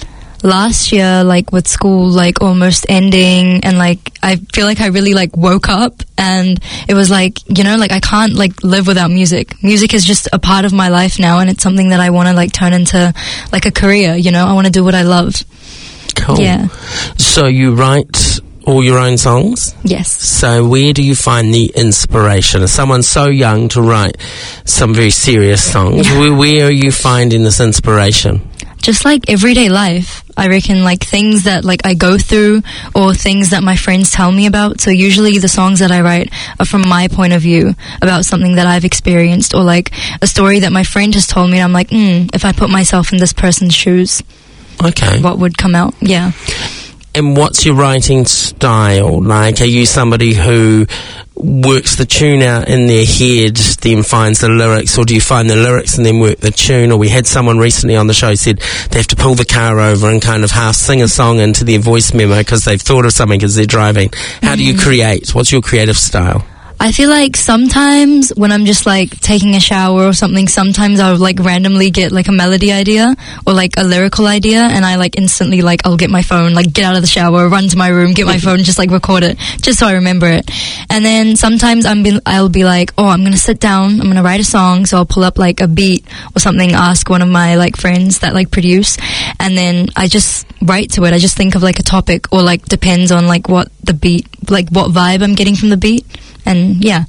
S9: last year, like with school like almost ending, and like I feel like I really like woke up, and it was like, you know, like I can't like live without music. Music is just a part of my life now, and it's something that I want to like turn into like a career, you know. I want to do what I love.
S2: Cool.
S9: Yeah.
S2: So you write all your own songs?
S9: Yes.
S2: So where do you find the inspiration? As someone so young to write some very serious songs, where, where are you finding this inspiration?
S9: Just like everyday life, I reckon, like things that like I go through or things that my friends tell me about. So usually the songs that I write are from my point of view about something that I've experienced, or like a story that my friend has told me, and I'm like, mm, if I put myself in this person's shoes,
S2: Okay.
S9: what would come out? Yeah.
S2: And what's your writing style? Like, are you somebody who works the tune out in their head, then finds the lyrics, or do you find the lyrics and then work the tune? Or we had someone recently on the show said they have to pull the car over and kind of half sing a song into their voice memo because they've thought of something as they're driving. How do you create? What's your creative style?
S9: I feel like sometimes when I'm just like taking a shower or something, sometimes I'll like randomly get like a melody idea or like a lyrical idea, and I like instantly like I'll get my phone, like get out of the shower, run to my room, get my phone, just like record it, just so I remember it. And then sometimes I'm be- I'll be like, oh, I'm gonna sit down, I'm gonna write a song, so I'll pull up like a beat or something, ask one of my like friends that like produce, and then I just write to it. I just think of like a topic, or like depends on like what the beat, like what vibe I'm getting from the beat. And yeah.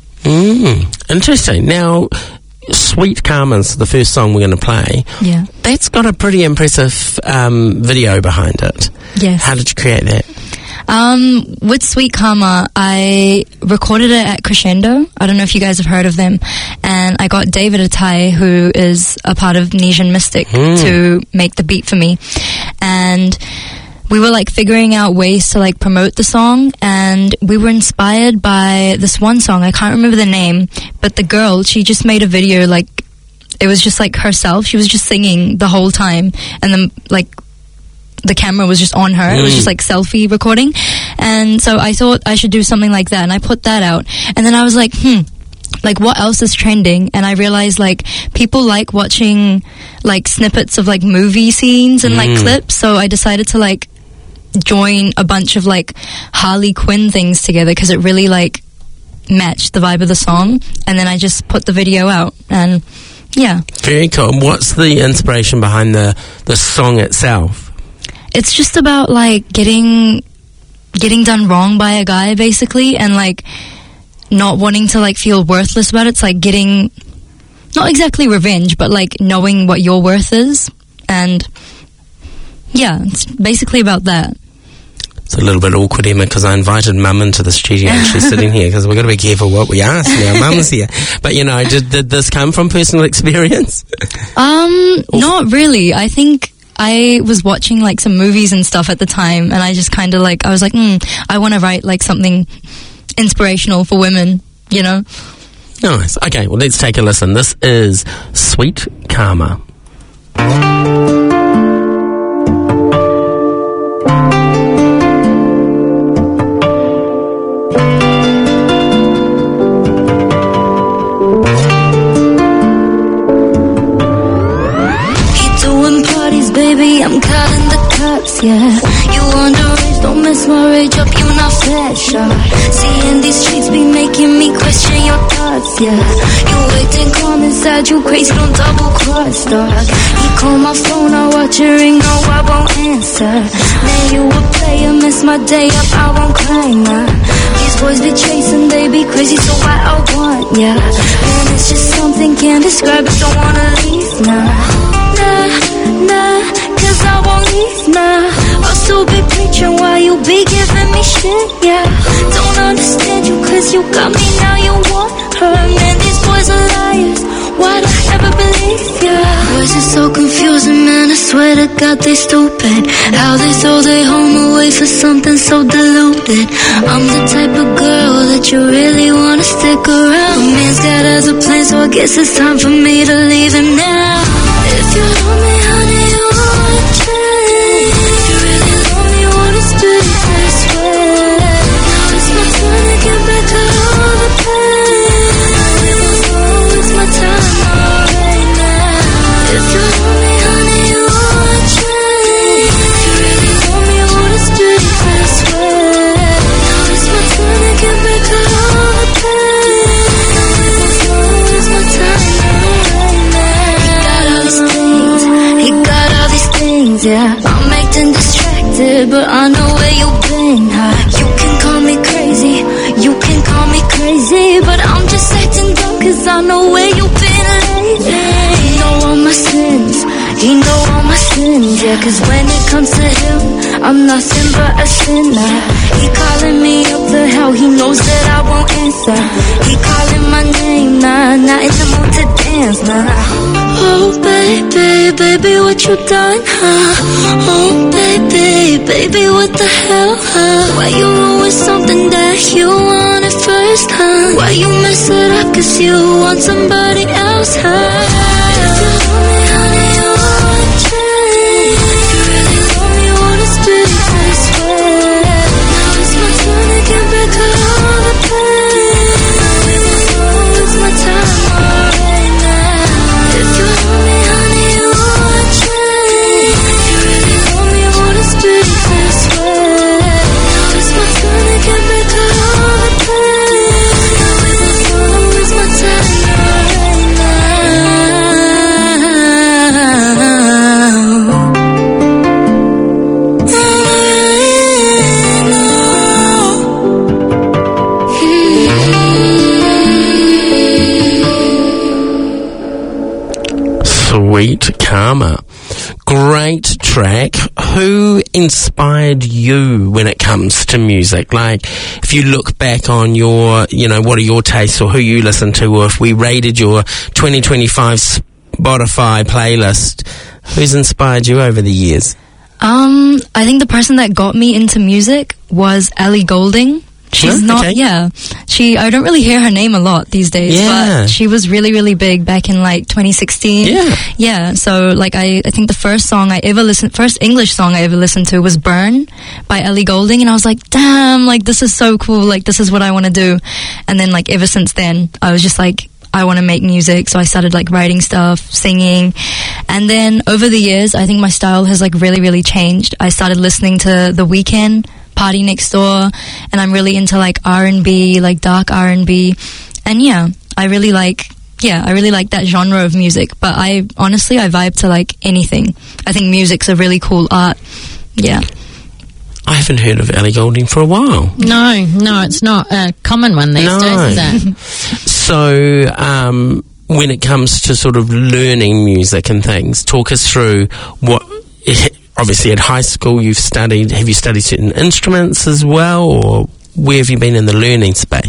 S2: Mm, interesting. Now, Sweet Karma's the first song we're going to play.
S9: Yeah.
S2: That's got a pretty impressive um, video behind it.
S9: Yes.
S2: How did you create that?
S9: Um, with Sweet Karma, I recorded it at Crescendo. I don't know if you guys have heard of them. And I got David Atai, who is a part of Nesian Mystic,
S2: Mm.
S9: to make the beat for me. And we were like figuring out ways to like promote the song, and we were inspired by this one song. I can't remember the name, but the girl, she just made a video, like it was just like herself. She was just singing the whole time, and then like the camera was just on her. It was
S2: Mm.
S9: just like selfie recording. And so I thought I should do something like that, and I put that out. And then I was like, hmm, like what else is trending? And I realized like people like watching like snippets of like movie scenes and like
S2: Mm.
S9: clips. So I decided to like join a bunch of like Harley Quinn things together, because it really like matched the vibe of the song. And then I just put the video out, and yeah.
S2: Very cool. And what's the inspiration behind the, the song itself?
S9: It's just about like getting getting done wrong by a guy, basically, and like not wanting to like feel worthless about it. It's like getting, not exactly revenge, but like knowing what your worth is. And yeah, it's basically about that.
S2: It's a little bit awkward, Emma, because I invited Mum into the studio and she's sitting here because we've got to be careful what we ask now. Mum's here. But, you know, did, did this come from personal experience?
S9: Um, not really. I think I was watching like some movies and stuff at the time, and I just kind of like, I was like, mm, I want to write like something inspirational for women, you know?
S2: Nice. Okay, well, let's take a listen. This is Sweet Karma.
S8: I'm calling the cops, yeah. You underage, don't mess my rage up, you not fresh, yeah. Seeing these streets be making me question your thoughts, yeah. You waiting calm inside, you crazy, don't double cross, dog. He call my phone, I watch it ring, no, I won't answer. Man, you a player, mess my day up, I won't cry, nah. These boys be chasing, they be crazy, so why I want, yeah. Man, it's just something, can't describe it, don't wanna leave, nah. Nah, nah, cause I won't leave, nah. I'll still be preaching while you be giving me shit, yeah. Don't understand you cause you got me, now you want her. Man, these boys are liars, why'd I ever believe, yeah. Boys are so confusing, man, I swear to God they stupid. How they throw their home away for something so deluded. I'm the type of girl that you really wanna stick around. But man's got other plans, so I guess it's time for me to leave him now. If you love me, honey, you wanna change. If you really love me, you wanna stay this way. Now it's my turn to get back to all the pain. Now it's my time right now. If you love me, honey, you wanna change. If you really love me, you wanna stay this way. Now it's my turn to get back to all the pain. Now it's my time right now. He got all these things, yeah. I'm acting distracted, but I know where you've been, huh? You can call me crazy, you can call me crazy, but I'm just acting dumb cause I know where you've been lately. He know all my sins, he know all my sins, yeah. Cause when it comes to him, I'm nothing but a sinner. He calling me up the hell, he knows that I won't answer. He calling my name, nah, not in the mood to dance, nah. Oh baby, baby, what you done, huh? Oh baby, baby, what the hell, huh? Why you ruin something that you wanted first, huh? Why you mess it up cause you want somebody else, huh? If you love me, honey, you wanna change. If you really love me, you wanna stay this way. Now it's my turn to get back to all the pain. Now it's my time right now. If you love me, honey, you wanna change. If you really love me, you wanna stay this way. Now it's my turn to get back to all the pain. Now it's my time right now.
S2: Sweet Karma. Great track. Who inspired you when it comes to music? Like, if you look back on your, you know, what are your tastes or who you listen to, or if we rated your twenty twenty-five Spotify playlist, who's inspired you over the years?
S9: Um, I think the person that got me into music was Ellie Goulding. She's
S2: Huh?
S9: not,
S2: Okay.
S9: yeah. She, I don't really hear her name a lot these days,
S2: Yeah.
S9: but she was really, really big back in like twenty sixteen.
S2: Yeah.
S9: Yeah, so like I, I think the first song I ever listened, first English song I ever listened to was Burn by Ellie Goulding, and I was like, damn, like this is so cool, like this is what I want to do. And then like ever since then, I was just like, I want to make music, so I started like writing stuff, singing, and then over the years, I think my style has like really, really changed. I started listening to The Weeknd, Party Next Door, and I'm really into like R and B, like dark R and B, and yeah, I really like, yeah, I really like that genre of music, but I, honestly, I vibe to like anything. I think music's a really cool art, yeah.
S2: I haven't heard of Ellie Goulding for a while.
S6: No, no, it's not a common one these
S2: No.
S6: days, is it?
S2: So, um, when it comes to sort of learning music and things, talk us through what... Obviously, at high school, you've studied. Have you studied certain instruments as well, or where have you been in the learning space?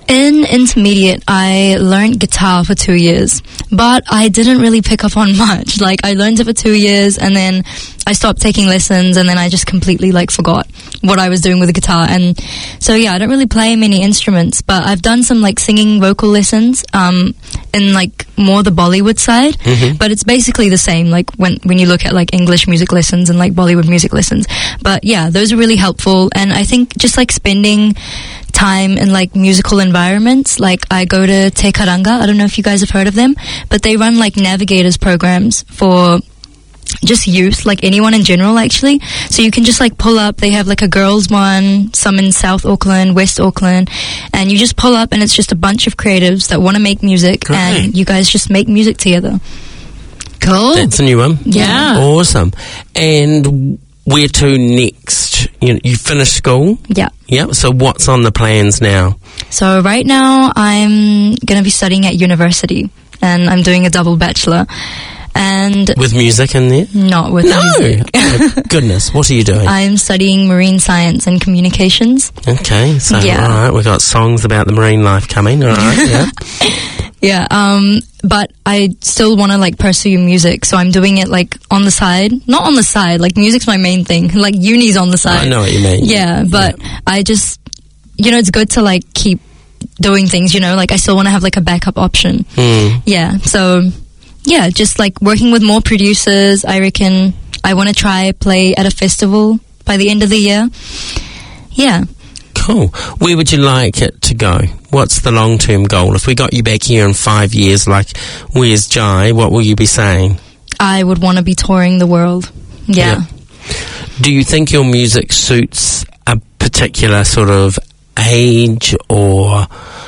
S9: In intermediate, I learned guitar for two years, but I didn't really pick up on much. Like, I learned it for two years, and then I stopped taking lessons, and then I just completely, like, forgot what I was doing with the guitar. And so, yeah, I don't really play many instruments, but I've done some, like, singing vocal lessons um, in, like, more the Bollywood side.
S2: Mm-hmm.
S9: But it's basically the same, like, when, when you look at, like, English music lessons and, like, Bollywood music lessons. But, yeah, those are really helpful. And I think just, like, spending time in like musical environments, like I go to Te Karanga, I don't know if you guys have heard of them, but they run like navigators programs for just youth, like anyone in general actually. So you can just like pull up, they have like a girls one, some in South Auckland, West Auckland, and you just pull up and it's just a bunch of creatives that want to make music. Great. And you guys just make music together.
S6: Cool.
S2: That's a new one.
S6: Yeah.
S2: Awesome. And where to next? You you finished school?
S9: Yeah.
S2: Yeah. So what's on the plans now?
S9: So right now I'm going to be studying at university and I'm doing a double bachelor. And
S2: with music in there?
S9: Not with
S2: no.
S9: music.
S2: Oh, goodness. What are you doing?
S9: I'm studying marine science and communications.
S2: Okay. So,
S9: yeah.
S2: all right. We've got songs about the marine life coming. All right. Yeah.
S9: Yeah, um, but I still want to like pursue music, so I'm doing it like on the side. Not on the side, like music's my main thing. Like uni's on the side.
S2: I know what you mean.
S9: Yeah, but yeah. I just, you know, it's good to like keep doing things, you know, like I still want to have like a backup option.
S2: Mm.
S9: Yeah, so yeah, just like working with more producers. I reckon I want to try play at a festival by the end of the year. Yeah.
S2: Cool. Where would you like it to go? What's the long-term goal? If we got you back here in five years, like, where's Jai? What will you be saying?
S9: I would want to be touring the world. Yeah.
S2: yeah. Do you think your music suits a particular sort of age or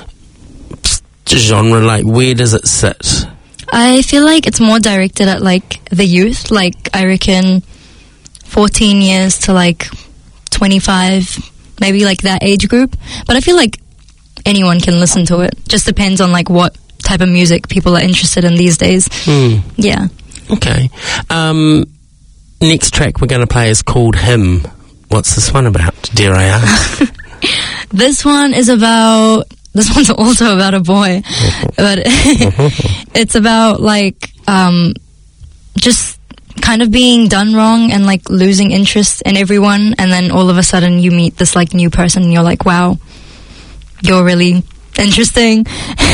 S2: genre? Like, where does it sit?
S9: I feel like it's more directed at, like, the youth. Like, I reckon fourteen years to, like, twenty-five, maybe, like, that age group. But I feel like anyone can listen to it. Just depends on, like, what type of music people are interested in these days.
S2: Mm.
S9: Yeah.
S2: Okay. Um, next track we're going to play is called Him. What's this one about, dare I ask?
S9: This one is about... This one's also about a boy. But it's about, like, um, just kind of being done wrong and, like, losing interest in everyone. And then all of a sudden you meet this, like, new person and you're like, wow, you're really interesting.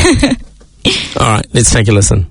S2: All right, let's take a listen.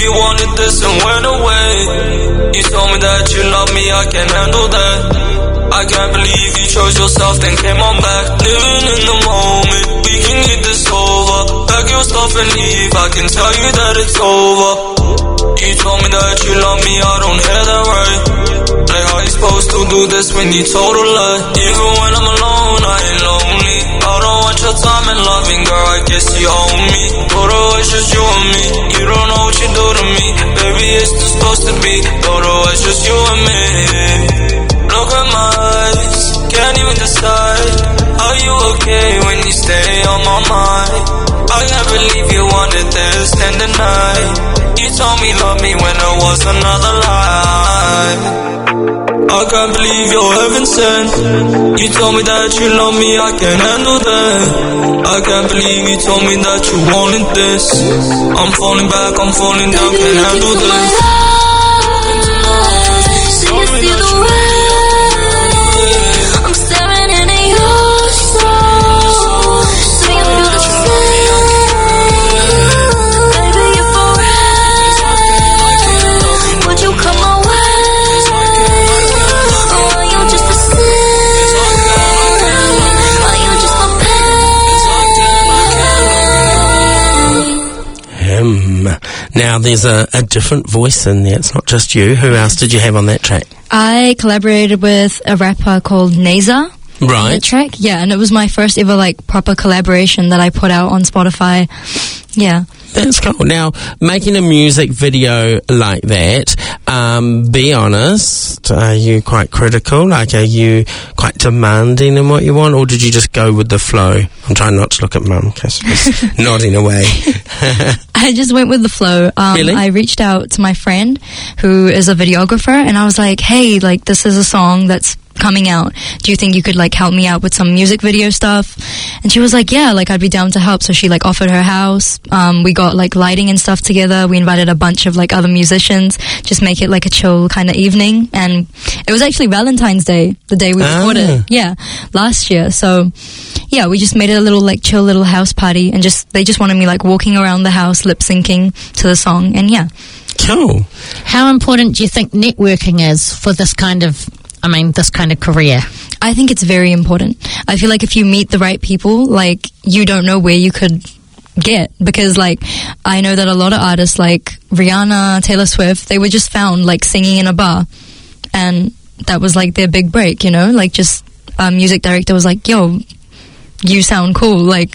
S10: I can't handle that. I can't believe you chose yourself, then came on back. Living in the moment, we can get this over. Pack your stuff and leave, I can tell you that it's over. You told me that you love me, I don't hear that right. Like how you supposed to do this when you told a lie? Even when I'm alone, I ain't lonely. I don't want your time and loving, girl, I guess you own me. But oh, it's just you and me, you don't know what you do to me. Baby, it's just supposed to be, but oh, it's just you and me. Look at my eyes, can't even decide. Are you okay when you stay on my mind? I can't believe you wanted this and denied. You told me love me when there was another lie. I can't believe you're heaven sent. You told me that you love me, I can't handle that. I can't believe you told me that you wanted this. I'm falling back, I'm falling down, can't handle this.
S8: See you see the way I'm staring into your soul. So you feel the same. Baby, if I ran, would you come my way? Or are you just a sin? Are you just my pain?
S2: Him. Now, there's a, a different voice in there. It's not just you. Who else did you have on that track?
S9: I collaborated with a rapper called Naza. On
S2: Right.
S9: the track, yeah, and it was my first ever like proper collaboration that I put out on Spotify. Yeah.
S2: That's cool. Now, making a music video like that, um, be honest, are you quite critical? Like, are you quite demanding in what you want, or did you just go with the flow? I'm trying not to look at Mum because she's nodding away.
S9: I just went with the flow. Um,
S2: Really?
S9: I reached out to my friend who is a videographer, and I was like, hey, like, this is a song that's coming out. Do you think you could, like, help me out with some music video stuff? And she was like, yeah, like, I'd be down to help. So she, like, offered her house. Um, we got, like, lighting and stuff together. We invited a bunch of, like, other musicians. Just make it, like, a chill kind of evening. And it was actually Valentine's Day, the day we
S2: Ah.
S9: recorded. Yeah, last year. So, yeah, we just made it a little, like, chill little house party. And just, they just wanted me, like, walking around the house, lip syncing to the song. And yeah.
S2: Cool.
S6: How important do you think networking is for this kind of, I mean, this kind of career?
S9: I think it's very important. I feel like if you meet the right people, like, you don't know where you could get, because, like, I know that a lot of artists like Rihanna, Taylor Swift, they were just found, like, singing in a bar, and that was, like, their big break, you know? Like, just a music director was like, yo, you sound cool, like,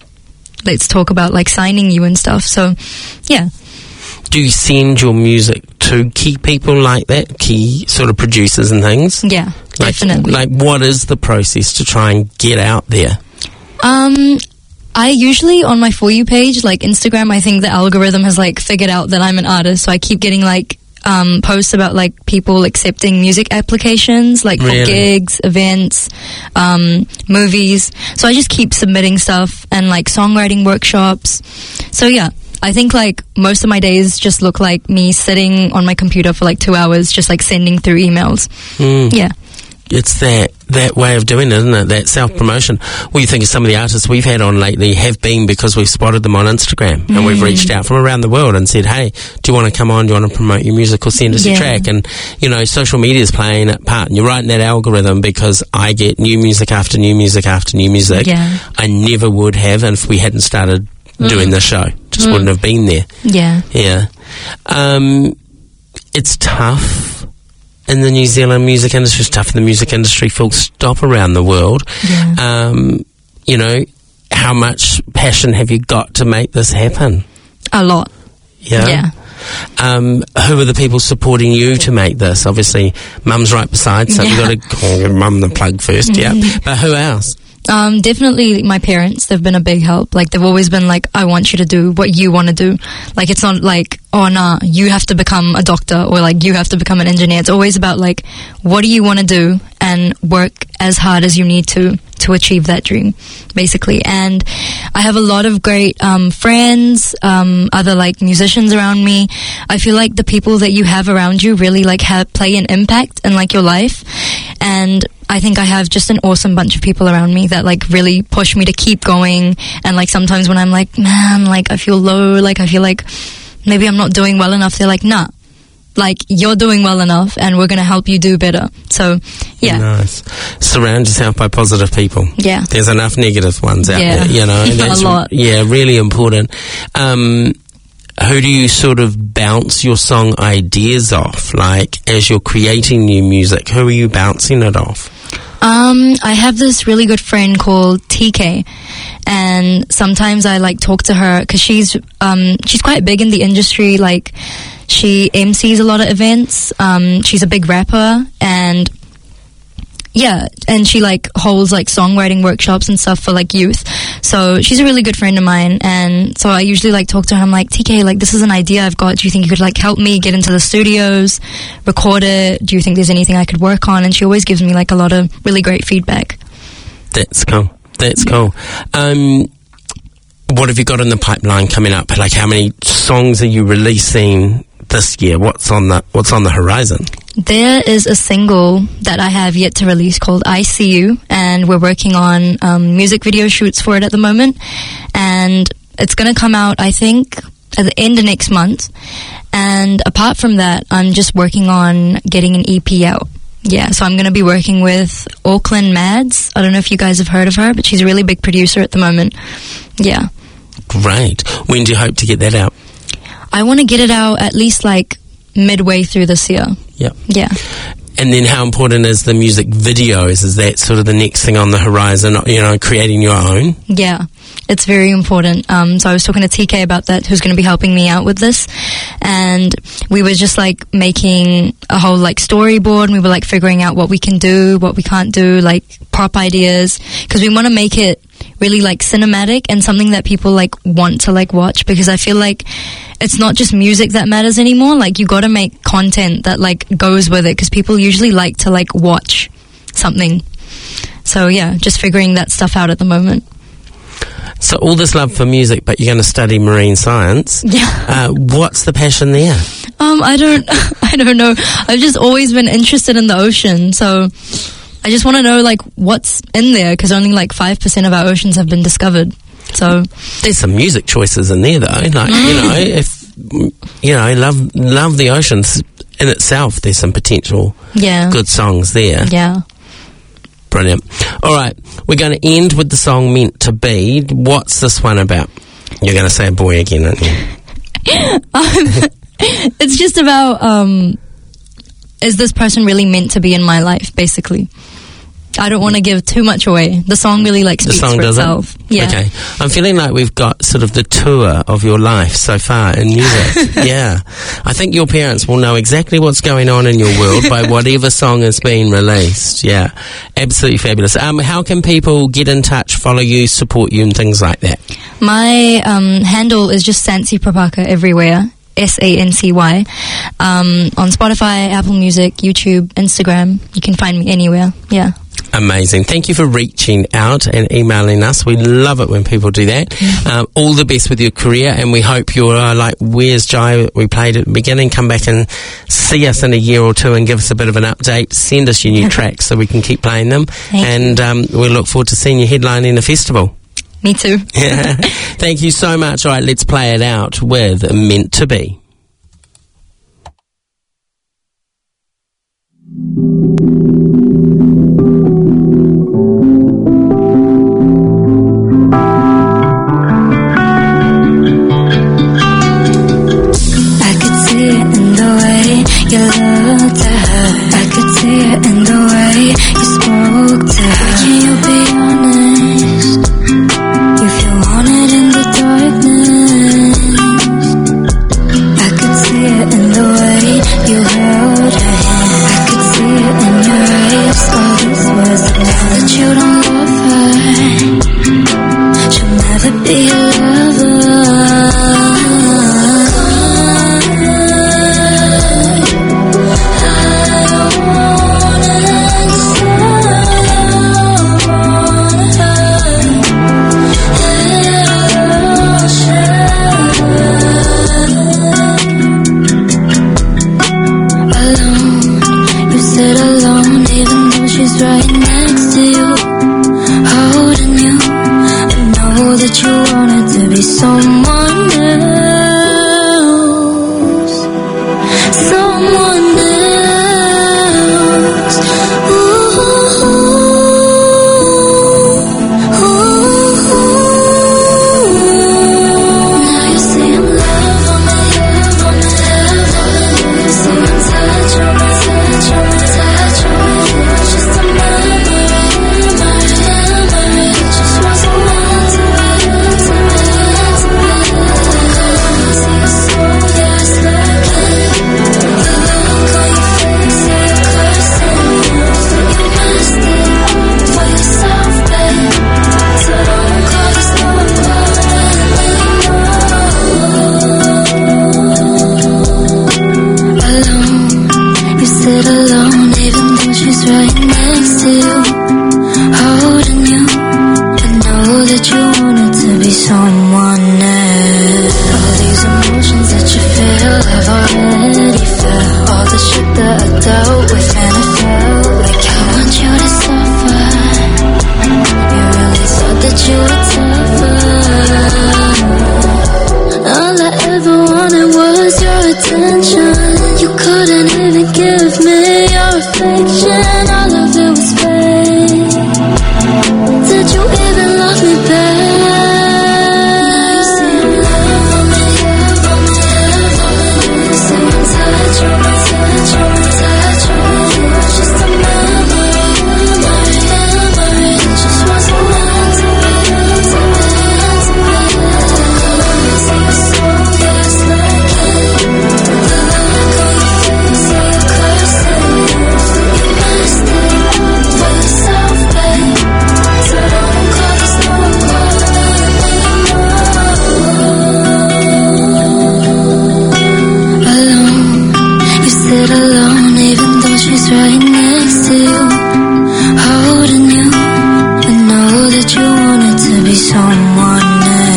S9: let's talk about, like, signing you and stuff. So, yeah.
S2: Do you send your music to key people like that, key sort of producers and things?
S9: Yeah,
S2: Like,
S9: definitely.
S2: like, what is the process to try and get out there?
S9: Um, I usually, on my For You page, like Instagram, I think the algorithm has, like, figured out that I'm an artist, so I keep getting, like, um, posts about, like, people accepting music applications, like, for
S2: Really?
S9: gigs, events, um, movies. So I just keep submitting stuff and, like, songwriting workshops. So, yeah. I think, like, most of my days just look like me sitting on my computer for, like, two hours, just, like, sending through emails.
S2: Mm.
S9: Yeah.
S2: It's that that way of doing it, isn't it? That self-promotion. Well, you think of some of the artists we've had on lately have been because we've spotted them on Instagram and we've reached out from around the world and said, hey, do you want to come on? Do you want to promote your music or send us a
S9: Yeah.
S2: track? And, you know, social media is playing a part. And you're right in that algorithm, because I get new music after new music after new music.
S9: Yeah.
S2: I never would have if we hadn't started doing the show. Just wouldn't have been there.
S9: Yeah.
S2: Yeah. Um, it's tough in the New Zealand music industry. It's tough in the music industry, full stop, around the world.
S9: Yeah.
S2: Um, you know, how much passion have you got to make this happen?
S9: A lot.
S2: Yeah.
S9: Yeah.
S2: Um, who are the people supporting you to make this? Obviously, Mum's right beside, so
S9: Yeah.
S2: we've got to give Mum the plug first, yeah. But who else?
S9: Um, definitely my parents. They've been a big help. Like, they've always been like, I want you to do what you want to do. Like, it's not like, oh, nah, you have to become a doctor, or like, you have to become an engineer. It's always about, like, what do you want to do, and work as hard as you need to to achieve that dream, basically. And I have a lot of great um, friends, um, other, like, musicians around me. I feel like the people that you have around you really, like, have, play an impact in, like, your life. And I think I have just an awesome bunch of people around me that, like, really push me to keep going. And, like, sometimes when I'm like, man, like, I feel low, like, I feel like maybe I'm not doing well enough, they're like, nah, like, you're doing well enough and we're going to help you do better. So, yeah.
S2: Nice. Surround yourself by positive people.
S9: Yeah.
S2: There's enough negative ones out
S9: Yeah.
S2: there, you know. and
S9: A lot.
S2: Yeah, really important. Um, who do you sort of bounce your song ideas off? Like, as you're creating new music, who are you bouncing it off?
S9: Um, I have this really good friend called T K, and sometimes I like talk to her because she's um she's quite big in the industry. Like, she M Cs a lot of events. Um, she's a big rapper, and yeah, and she like holds like songwriting workshops and stuff for like youth. So she's a really good friend of mine, and so I usually like talk to her. I'm like, T K, like, this is an idea I've got. Do you think you could like help me get into the studios, record it? Do you think there's anything I could work on? And she always gives me like a lot of really great feedback.
S2: That's cool. That's cool. Um, what have you got in the pipeline coming up? Like, how many songs are you releasing this year? What's on the What's on the horizon?
S9: There is a single that I have yet to release called I See You, and we're working on um, music video shoots for it at the moment, and it's going to come out, I think, at the end of next month. And apart from that, I'm just working on getting an E P out. Yeah, so I'm going to be working with Auckland Mads. I don't know if you guys have heard of her, but she's a really big producer at the moment. Yeah.
S2: Great. When do you hope to get that out?
S9: I want to get it out at least like midway through this year.
S2: Yep.
S9: Yeah.
S2: And then how important is the music videos? Is that sort of the next thing on the horizon, you know, creating your own?
S9: Yeah, it's very important. Um, so I was talking to T K about that, who's going to be helping me out with this. And we were just like making a whole like storyboard, and we were like figuring out what we can do, what we can't do, like prop ideas, because we want to make it really like cinematic and something that people like want to like watch, because I feel like it's not just music that matters anymore. Like, you got to make content that like goes with it, because people usually like to like watch something. So yeah, just figuring that stuff out at the moment.
S2: So all this love for music, but you're going to study marine science.
S9: Yeah.
S2: Uh, what's the passion there?
S9: Um, I don't, I don't know. I've just always been interested in the ocean, so I just want to know like what's in there, because only like five percent of our oceans have been discovered. So
S2: there's some music choices in there, though. Like,
S9: Mm.
S2: you know, if you know, love love the oceans in itself, there's some potential
S9: yeah,
S2: good songs there.
S9: yeah.
S2: Brilliant. All right, we're going to end with the song "Meant to Be." What's this one about? You're going to say a boy again, aren't you?
S9: um, it's just about um, is this person really meant to be in my life? Basically, I don't want to give too much away. The song really like
S2: The
S9: speaks
S2: song
S9: for
S2: does
S9: itself.
S2: it?
S9: Yeah.
S2: Okay. I'm feeling like we've got sort of the tour of your life so far in music. Yeah. I think your parents will know exactly what's going on in your world by whatever song is being released. Yeah. Absolutely fabulous. Um, how can people get in touch, follow you, support you, and things like that?
S9: My um, handle is just Sancy Propaka everywhere. S A N C Y. Um, on Spotify, Apple Music, YouTube, Instagram. You can find me anywhere. Yeah.
S2: Amazing. Thank you for reaching out and emailing us. We love it when people do that.
S9: Mm-hmm.
S2: Um, all the best with your career, and we hope you're uh, like Where's Jai we played at the beginning. Come back and see us in a year or two and give us a bit of an update. Send us your new tracks so we can keep playing them.
S9: Thank
S2: and um, we look forward to seeing you headlining the festival.
S9: Me too.
S2: Yeah. Thank you so much. All right, let's play it out with Meant to Be.
S8: I could see it in the way you looked at her. I could see it in the way you spoke to her. Can you be honest? If you want it in the darkness, I alone, even though she's right next to you, holding you. I know that you wanted to be someone else. All these emotions that you feel, I've already felt. All the shit that I dealt with, and I felt like I want you to suffer. You really thought that you were tougher. All I ever wanted was your attention. You couldn't even give me your affection. All of it was fake. Did you even love me back? You say you love me, love me, love me. You say my touch, my touch, my touch. You were just a memory, memory, memory. Just want someone to be, to be, to be. You say you're so fast like it. The look on your face, say you're cursing. You messed it up for yourself, babe. So don't call this no call anymore. Alone, you sit alone, even though she's right next to you, holding you. I know that you wanted to be someone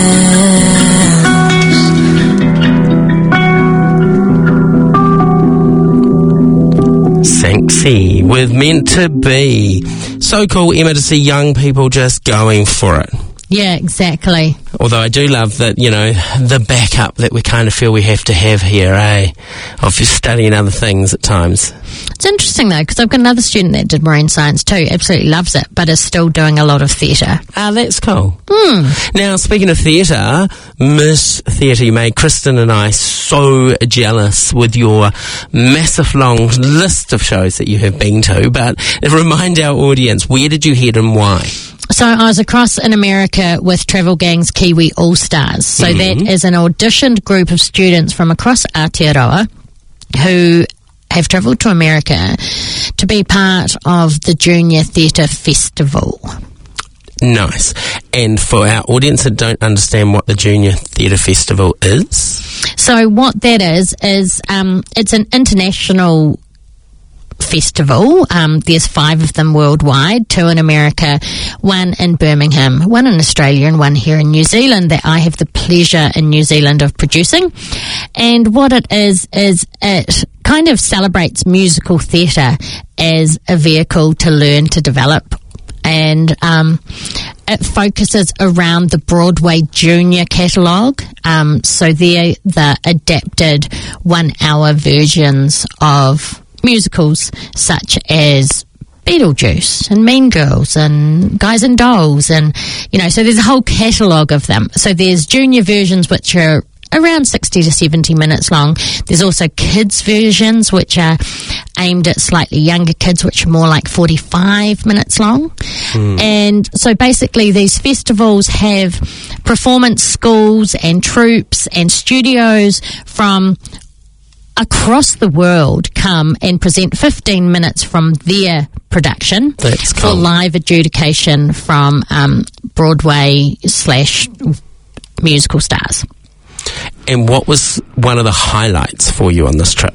S8: else.
S2: Sexy with Meant to Be. So cool, Emma, to see young people just going for it.
S6: Yeah, exactly.
S2: Although I do love that, you know, the backup that we kind of feel we have to have here, eh? Of just studying other things at times.
S6: It's interesting though, because I've got another student that did marine science too, absolutely loves it, but is still doing a lot of theatre.
S2: Ah, that's cool.
S6: Mm.
S2: Now, speaking of theatre, Miss Theatre, you made Kristen and I so jealous with your massive long list of shows that you have been to, but remind our audience, where did you head and why?
S6: So I was across in America with Travel Gang's Kiwi All-Stars. So
S2: Mm-hmm.
S6: that is an auditioned group of students from across Aotearoa who have travelled to America to be part of the Junior Theatre Festival.
S2: Nice. And for our audience that don't understand what the Junior Theatre Festival is?
S6: So what that is, is um, it's an international festival. Um, there's five of them worldwide, two in America, one in Birmingham, one in Australia, and one here in New Zealand that I have the pleasure in New Zealand of producing. And what it is, is it kind of celebrates musical theatre as a vehicle to learn to develop. And um, it focuses around the Broadway Junior catalogue. Um, so they're the adapted one-hour versions of musicals such as Beetlejuice and Mean Girls and Guys and Dolls, and you know, so there's a whole catalogue of them. So there's junior versions which are around sixty to seventy minutes long. There's also kids versions which are aimed at slightly younger kids, which are more like forty-five minutes long. Mm. And so basically these festivals have performance schools and troupes and studios from across the world come and present fifteen minutes from their production.
S2: That's
S6: for
S2: cool.
S6: live adjudication from um, Broadway slash musical stars.
S2: And what was one of the highlights for you on this trip?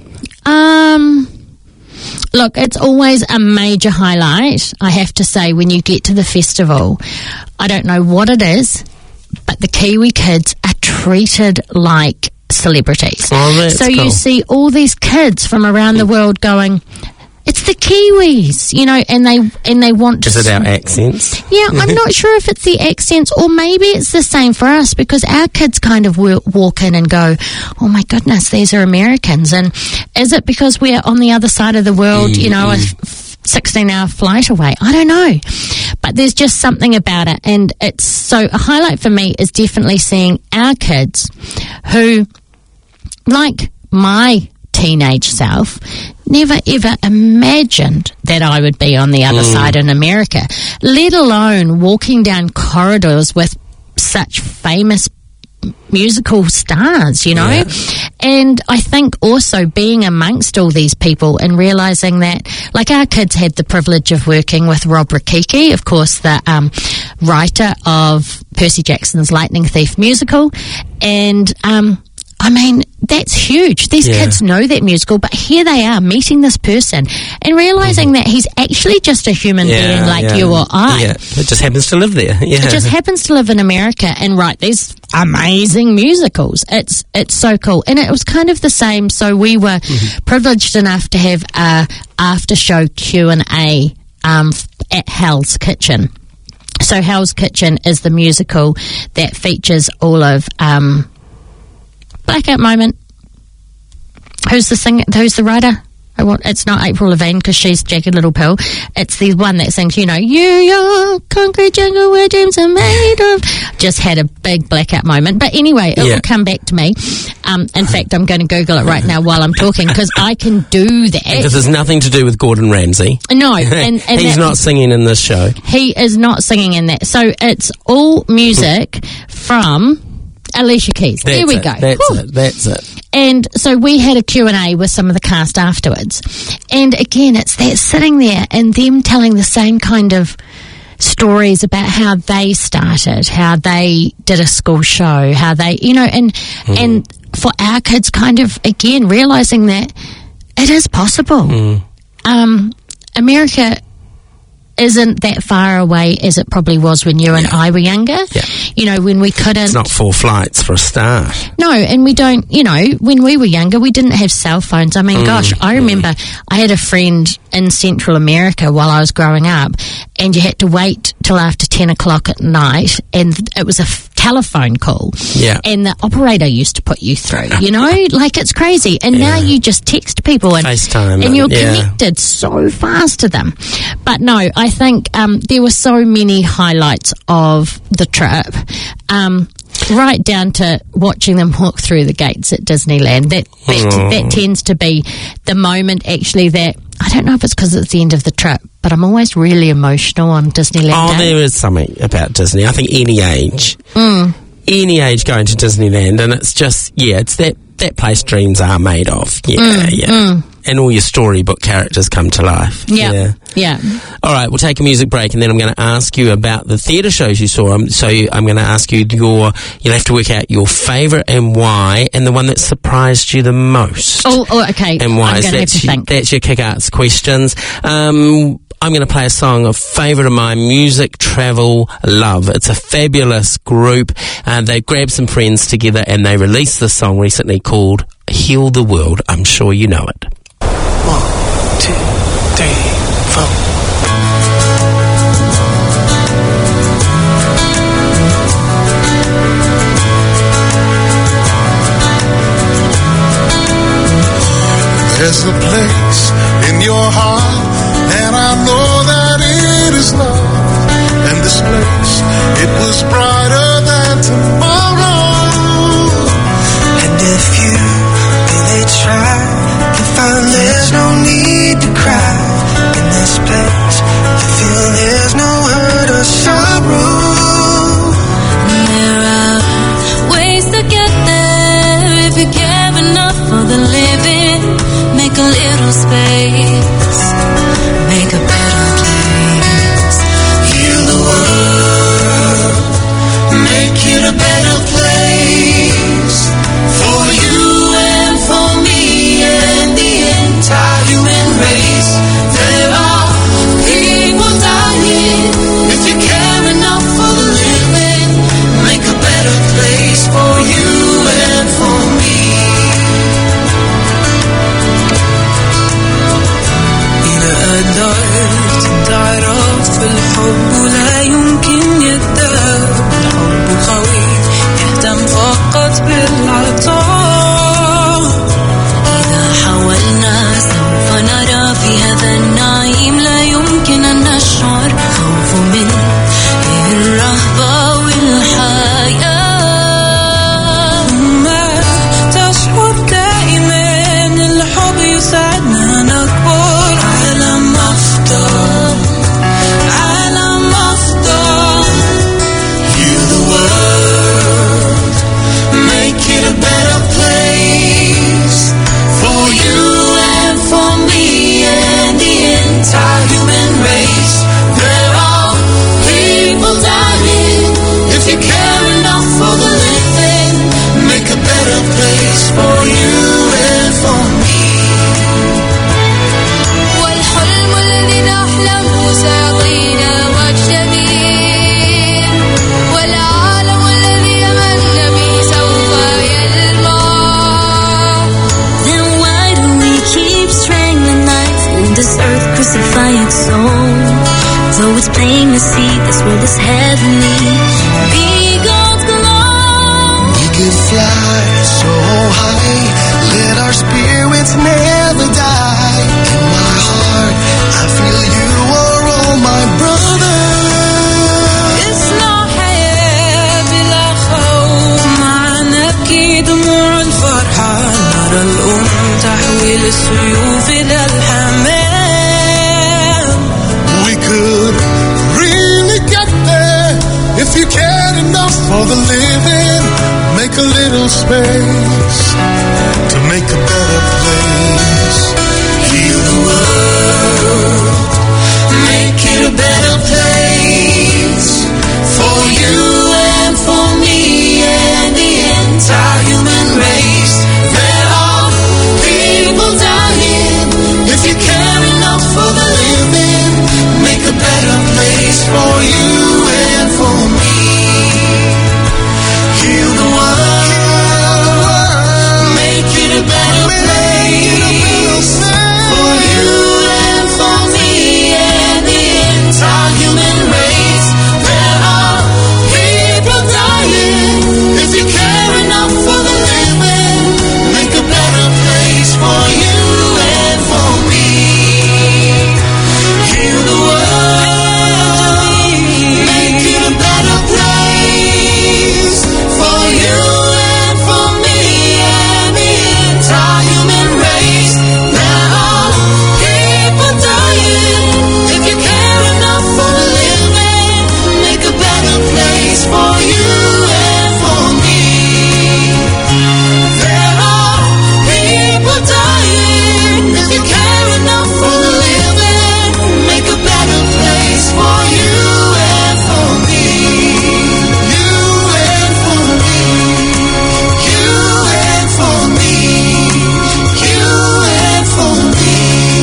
S6: Um, look, it's always a major highlight, I have to say, when you get to the festival. I don't know what it is, but the Kiwi kids are treated like celebrities.
S2: Oh, that's
S6: so
S2: cool.
S6: you see all these kids from around the world going, it's the Kiwis, you know, and they and they want to...
S2: Is it our accents?
S6: Yeah, I'm not sure if it's the accents, or maybe it's the same for us, because our kids kind of w- walk in and go, oh my goodness, these are Americans. And is it because we're on the other side of the world, mm, you know, mm. a sixteen hour flight away? I don't know. But there's just something about it. And it's so, a highlight for me is definitely seeing our kids who, like my teenage self, never ever imagined that I would be on the other mm. side in America, let alone walking down corridors with such famous musical stars, you know. Yeah. And I think also being amongst all these people and realising that, like, our kids had the privilege of working with Rob Rakiki, of course, the um, writer of Percy Jackson's Lightning Thief musical, and um I mean, that's huge. These
S2: Yeah.
S6: kids know that musical, but here they are meeting this person and realizing that he's actually just a human being like
S2: yeah.
S6: you or I.
S2: Yeah, it just happens to live there. Yeah.
S6: It just happens to live in America and write these amazing musicals. It's it's so cool. And it was kind of the same. So we were
S2: Mm-hmm.
S6: privileged enough to have a after show Q and A um, at Hell's Kitchen. So Hell's Kitchen is the musical that features all of um, Blackout Moment. Who's the singer? Who's the writer? I want, it's not April Levine because she's Jagged Little Pill. It's the one that sings, you know, New York, concrete jungle where dreams are made of. Just had a big blackout moment. But anyway, it
S2: Yeah.
S6: will come back to me. Um, in fact, I'm going to Google it right now while I'm talking because I can do that.
S2: Because there's nothing to do with Gordon Ramsay.
S6: No, and, and
S2: He's
S6: that-
S2: not singing in this show.
S6: He is not singing in that. So it's all music from Alicia Keys.
S2: That's
S6: there we
S2: it,
S6: go.
S2: That's
S6: Whew.
S2: it. That's it.
S6: And so we had a Q and A with some of the cast afterwards. And again, it's that sitting there and them telling the same kind of stories about how they started, how they did a school show, how they, you know, and
S2: Mm.
S6: and for our kids kind of, again, realising that it is possible.
S2: Mm.
S6: Um, America isn't that far away as it probably was when you and I were younger.
S2: Yeah.
S6: You know, when we couldn't...
S2: It's not four flights for a start.
S6: No, and we don't, you know, when we were younger, we didn't have cell phones. I mean,
S2: Mm,
S6: gosh, I remember I had a friend in Central America while I was growing up, and you had to wait till after ten o'clock at night, and it was a f- telephone call.
S2: Yeah.
S6: And the operator used to put you through, you know? Like, it's crazy. And now you just text people and,
S2: FaceTime,
S6: and you're
S2: yeah.
S6: connected so fast to them. But no, I think um, there were so many highlights of the trip. Um, right down to watching them walk through the gates at Disneyland. That that,
S2: Oh.
S6: that tends to be the moment, actually, that I don't know if it's because it's the end of the trip, but I'm always really emotional on Disneyland
S2: Oh,
S6: Day.
S2: there is something about Disney. I think any age,
S6: Mm.
S2: any age going to Disneyland, and it's just, yeah, it's that, that place dreams are made of. Yeah,
S6: Mm,
S2: yeah.
S6: mm.
S2: And all your storybook characters come to life.
S6: Yeah,
S2: yeah.
S6: yeah.
S2: All right, we'll take a music break, and then I'm going to ask you about the theatre shows you saw. Um, so you, I'm going to ask you your, you'll have to work out your favourite and why, and the one that surprised you the most.
S6: Oh, oh okay.
S2: And why?
S6: I'm
S2: is
S6: going to have
S2: that's
S6: to
S2: your,
S6: think.
S2: That's your kick arts questions. Um, I'm going to play a song, a favourite of mine, Music Travel Love. It's a fabulous group. Uh, they grabbed some friends together and they released this song recently called Heal the World. I'm sure you know it.
S11: One, two, three, four.
S12: There's a place in your heart, and I know that it is love. And this place, it was brighter than tomorrow.
S11: And if you really try to find there's no need to cry in this place, you feel there's no hurt or sorrow.
S3: There are ways to get there if you care enough for the living. Make a little space, make a better place.
S11: Heal the world,
S8: it's plain to see this world is heavenly. Be God's glow.
S11: We could fly so high, let our spirits never die. In my heart, I feel you are all my brothers.
S3: اسمع حياة بلا خوف معنا أكيد دموع الفرحة نرى الأم تحويل السيوف إلى الحمام.
S12: We could really get there if you cared enough for the living. Make a little space to make a better place.
S3: Heal the world, make it a better place for you and for me and the entire human race. There are people dying.
S12: If you care enough for the living, make a better place for you and for me.
S3: Heal the world, make it a better place for you and for me and the entire human race. There are people dying.
S12: If you care enough for the living, make a better place for you and for me.
S3: Heal the world, make it a better place for you and for me and the entire human race. There are people dying. If you care enough for the living, make a better place for you and for me. There are people dying. If you care enough for the living, make a better place for you and for me.
S12: You and for me.
S3: You and for me. You and for me.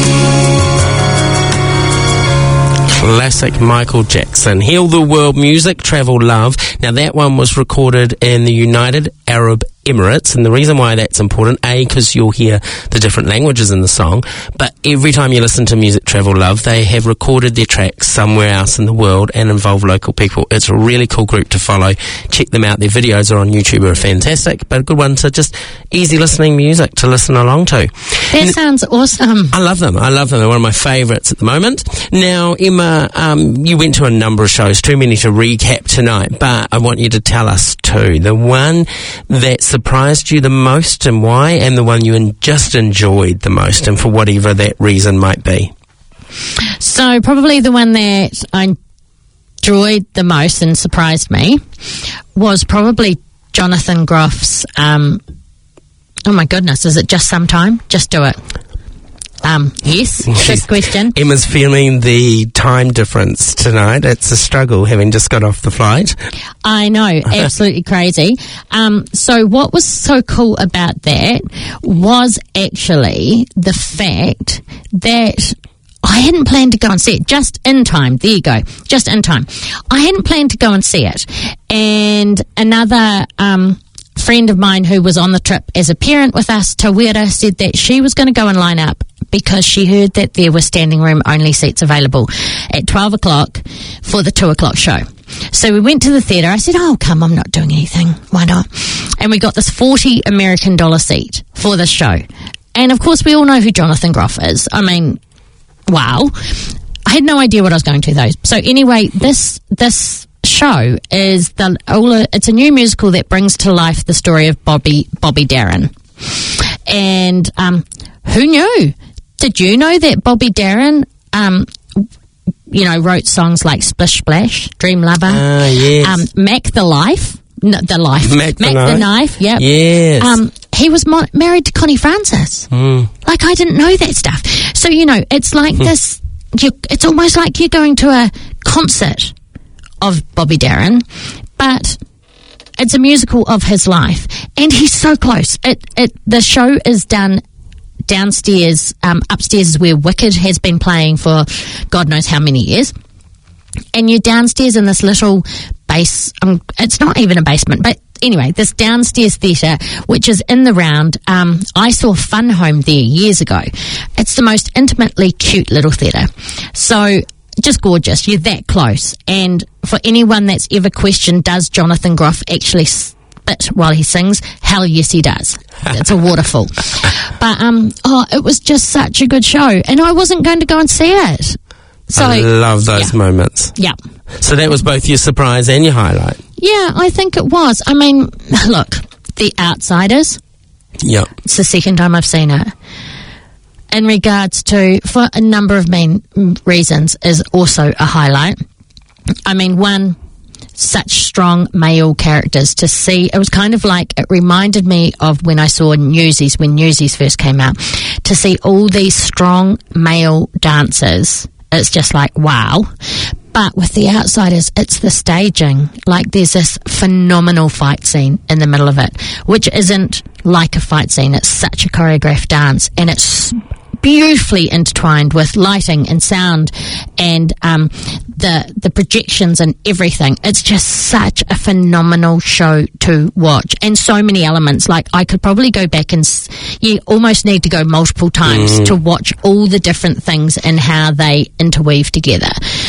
S2: Classic Michael Jackson. Heal the World, Music, Travel, Love. Now that one was recorded in the United Arab Emirates, and the reason why that's important, A, because you'll hear the different languages in the song, but every time you listen to Music, Travel, Love, they have recorded their tracks somewhere else in the world and involve local people. It's a really cool group to follow. Check them out. Their videos are on YouTube, are fantastic, but a good one to just easy listening music to listen along to.
S6: That sounds awesome.
S2: I love them. I love them. They're one of my favourites at the moment. Now, Emma, um, you went to a number of shows, too many to recap tonight, but I want you to tell us two. The one that surprised you the most and why, and the one you en- just enjoyed the most and for whatever that reason might be.
S6: So probably the one that I enjoyed the most and surprised me was probably Jonathan Groff's, um, oh my goodness, is it Just Sometime? Just Do It. Um, yes, first question.
S2: Emma's feeling the time difference tonight. It's a struggle having just got off the flight.
S6: I know, absolutely crazy. Um, so what was so cool about that was actually the fact that I hadn't planned to go and see it just in time. There you go, just in time. I hadn't planned to go and see it. And another um, friend of mine who was on the trip as a parent with us, Tawera, said that she was going to go and line up because she heard that there were standing room only seats available at twelve o'clock for the two o'clock show. So we went to the theatre. I said, oh, come, I'm not doing anything. Why not? And we got this forty American dollar seat for this show. And, of course, we all know who Jonathan Groff is. I mean, wow. I had no idea what I was going to, though. So, anyway, this this show is the all. It's a new musical that brings to life the story of Bobby Bobby Darin. And um, who knew? Did you know that Bobby Darin, um, you know, wrote songs like Splish Splash, Dream Lover,
S2: Ah, yes.
S6: um, Mac the Life, no, the Life,
S2: Mac the
S6: the
S2: Knife.
S6: Knife, yep.
S2: Yes.
S6: Um, he was mo- married to Connie Francis.
S2: Mm.
S6: Like, I didn't know that stuff. So, you know, it's like this, you, it's almost like you're going to a concert of Bobby Darin, but it's a musical of his life. And he's so close. It, it, the show is done downstairs. Um, upstairs is where Wicked has been playing for God knows how many years. And you're downstairs in this little base, um, it's not even a basement, but anyway, this downstairs theatre, which is in the round. Um, I saw Fun Home there years ago. It's the most intimately cute little theatre. So just gorgeous. You're that close. And for anyone that's ever questioned, does Jonathan Groff actually spit while he sings? Hell yes, he does. It's a waterfall. But, um, oh, it was just such a good show. And I wasn't going to go and see it. So,
S2: I love those
S6: yeah.
S2: moments.
S6: Yeah.
S2: So that was both your surprise and your highlight.
S6: Yeah, I think it was. I mean, look, The Outsiders.
S2: Yeah.
S6: It's the second time I've seen it. In regards to, for a number of main reasons, is also a highlight. I mean, one, such strong male characters to see. It was kind of like, it reminded me of when I saw Newsies, when Newsies first came out, to see all these strong male dancers. It's just like, wow. But with The Outsiders, it's the staging. Like, there's this phenomenal fight scene in the middle of it, which isn't like a fight scene. It's such a choreographed dance, and it's beautifully intertwined with lighting and sound and um, the the projections and everything. It's just such a phenomenal show to watch, and so many elements. Like, I could probably go back and s- you almost need to go multiple times
S2: Mm.
S6: to watch all the different things and how they interweave together.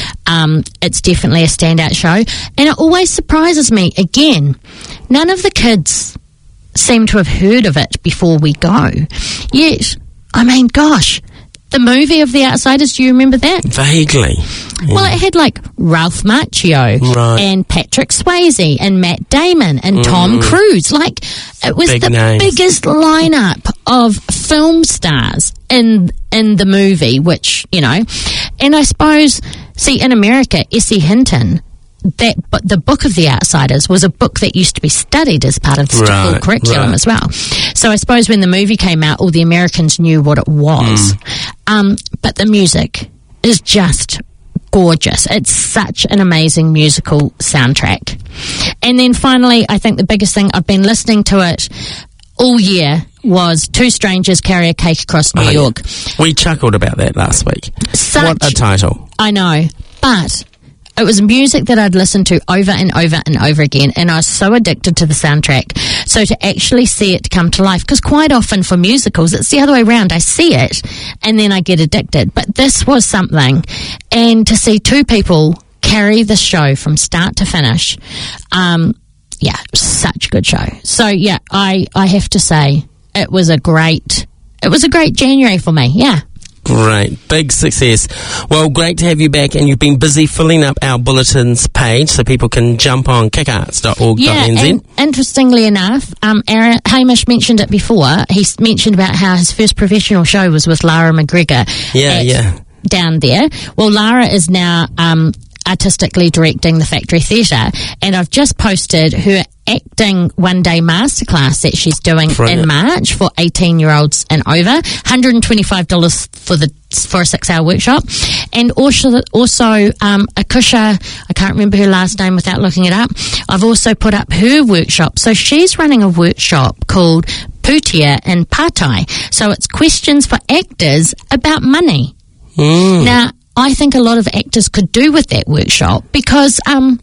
S6: Um, it's definitely a standout show, and it always surprises me. Again, none of the kids seem to have heard of it before we go. Yet, I mean, gosh, the movie of The Outsiders, do you remember that?
S2: Vaguely.
S6: Well, it had like Ralph Macchio
S2: Right.
S6: and Patrick Swayze and Matt Damon and Tom Cruise. Like, it was
S2: Big
S6: the
S2: names.
S6: biggest lineup of film stars in in the movie, which, you know, and I suppose, see, in America, Essie Hinton, that but the book of The Outsiders was a book that used to be studied as part of the school
S2: Right,
S6: curriculum
S2: right.
S6: as well. So I suppose when the movie came out, all the Americans knew what it was. Um, but the music is just gorgeous. It's such an amazing musical soundtrack. And then finally, I think the biggest thing, I've been listening to it all year, was Two Strangers Carry a Cake Across New
S2: Oh, yeah.
S6: York.
S2: We chuckled about that last week.
S6: Such,
S2: What a title.
S6: I know, but it was music that I'd listened to over and over and over again, and I was so addicted to the soundtrack. So to actually see it come to life, because quite often for musicals, it's the other way around. I see it, and then I get addicted. But this was something, and to see two people carry the show from start to finish, um, yeah, such a good show. So yeah, I, I have to say, it was a great, it was a great January for me, yeah.
S2: Great. Big success. Well, great to have you back, and you've been busy filling up our bulletins page so people can jump on kick arts dot org dot n z.
S6: Yeah, and interestingly enough, um, Aaron, Hamish mentioned it before. He s- mentioned about how his first professional show was with Lara McGregor.
S2: Yeah,
S6: at-
S2: yeah.
S6: Down there. Well, Lara is now um, artistically directing the Factory Theatre, and I've just posted her acting one-day masterclass that she's doing
S2: Brilliant.
S6: in March for eighteen-year-olds and over. one hundred twenty-five dollars for the for a six-hour workshop. And also, also um, Akusha, I can't remember her last name without looking it up, I've also put up her workshop. So she's running a workshop called Putia and Patai. So it's questions for actors about money.
S2: Mm.
S6: Now, I think a lot of actors could do with that workshop because, um,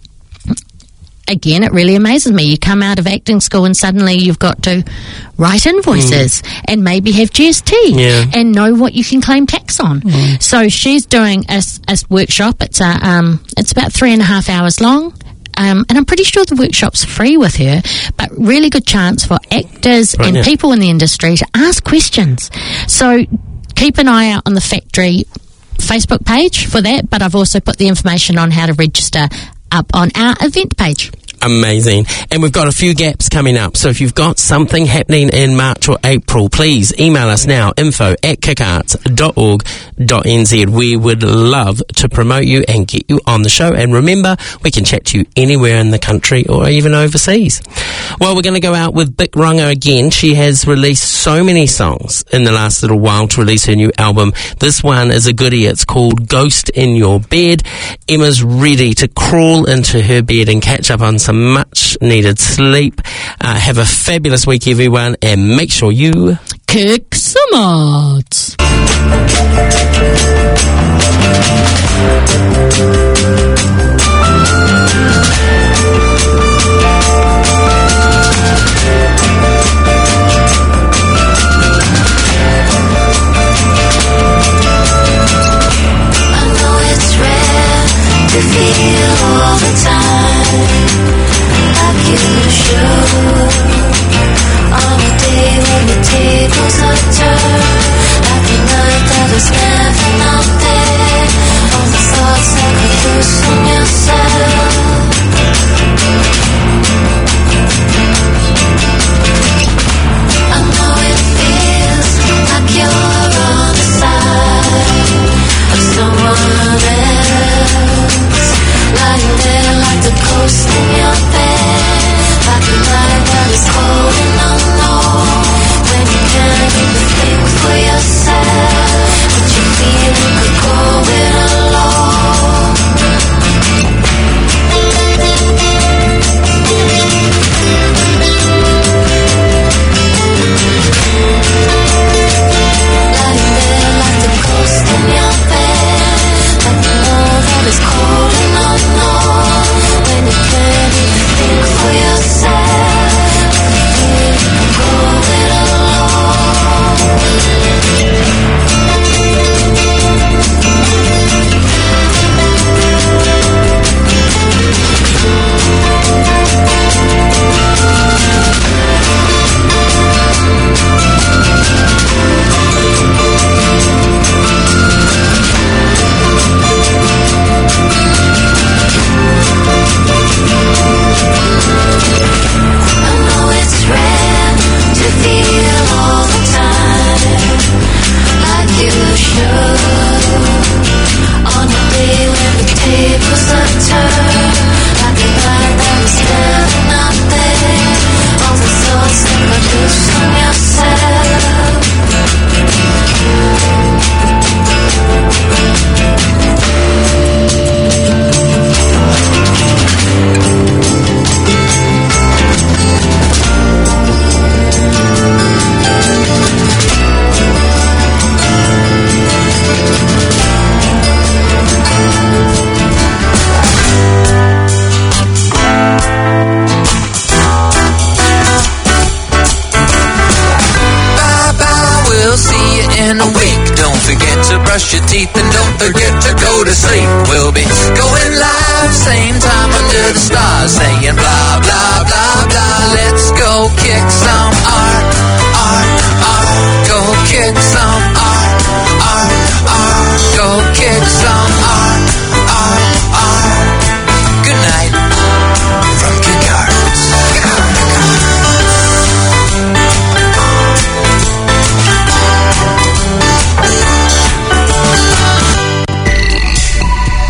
S6: again, it really amazes me. You come out of acting school and suddenly you've got to write invoices and maybe have G S T
S2: Yeah.
S6: and know what you can claim tax on. So she's doing a, s- a s- workshop. It's a, um, it's about three and a half hours long. Um, and I'm pretty sure the workshop's free with her, but really good chance for actors
S2: Brilliant.
S6: and people in the industry to ask questions. So keep an eye out on the Factory Facebook page for that, but I've also put the information on how to register up on our event page.
S2: Amazing. And we've got a few gaps coming up. So if you've got something happening in March or April, please email us now, info at kick arts dot org dot n z. We would love to promote you and get you on the show. And remember, we can chat to you anywhere in the country or even overseas. Well, we're going to go out with Bic Runga again. She has released so many songs in the last little while to release her new album. This one is a goodie. It's called Ghost in Your Bed. Emma's ready to crawl into her bed and catch up on some much needed sleep. Uh, have a fabulous week, everyone, and make sure you
S6: Kick some odds.
S8: I know it's to feel all the time like you should. On a day when the tables are turned, like a night that was never not there. All the thoughts that you loosen yourself. I know it feels like you're on the side of someone else, lying there like the ghost in your bed, like a night that is cold and unknown, when you can't even think for yourself, but you feel you could go it alone. Lying there like the ghost in your bed, like you know that it's cold and unknown, when you can't even think for yourself, you can go it alone. I know it's rare to feel all the time like you should. On a day when the tables are turned, like a night that was never not there. All the thoughts that got loose on yourself.
S1: Bye-bye, we'll see you in a week. Don't forget to brush your teeth and don't forget to go to sleep. We'll be going live, same time under the stars, saying blah, blah, blah, blah. Let's go kick some art, art, art. Go kick some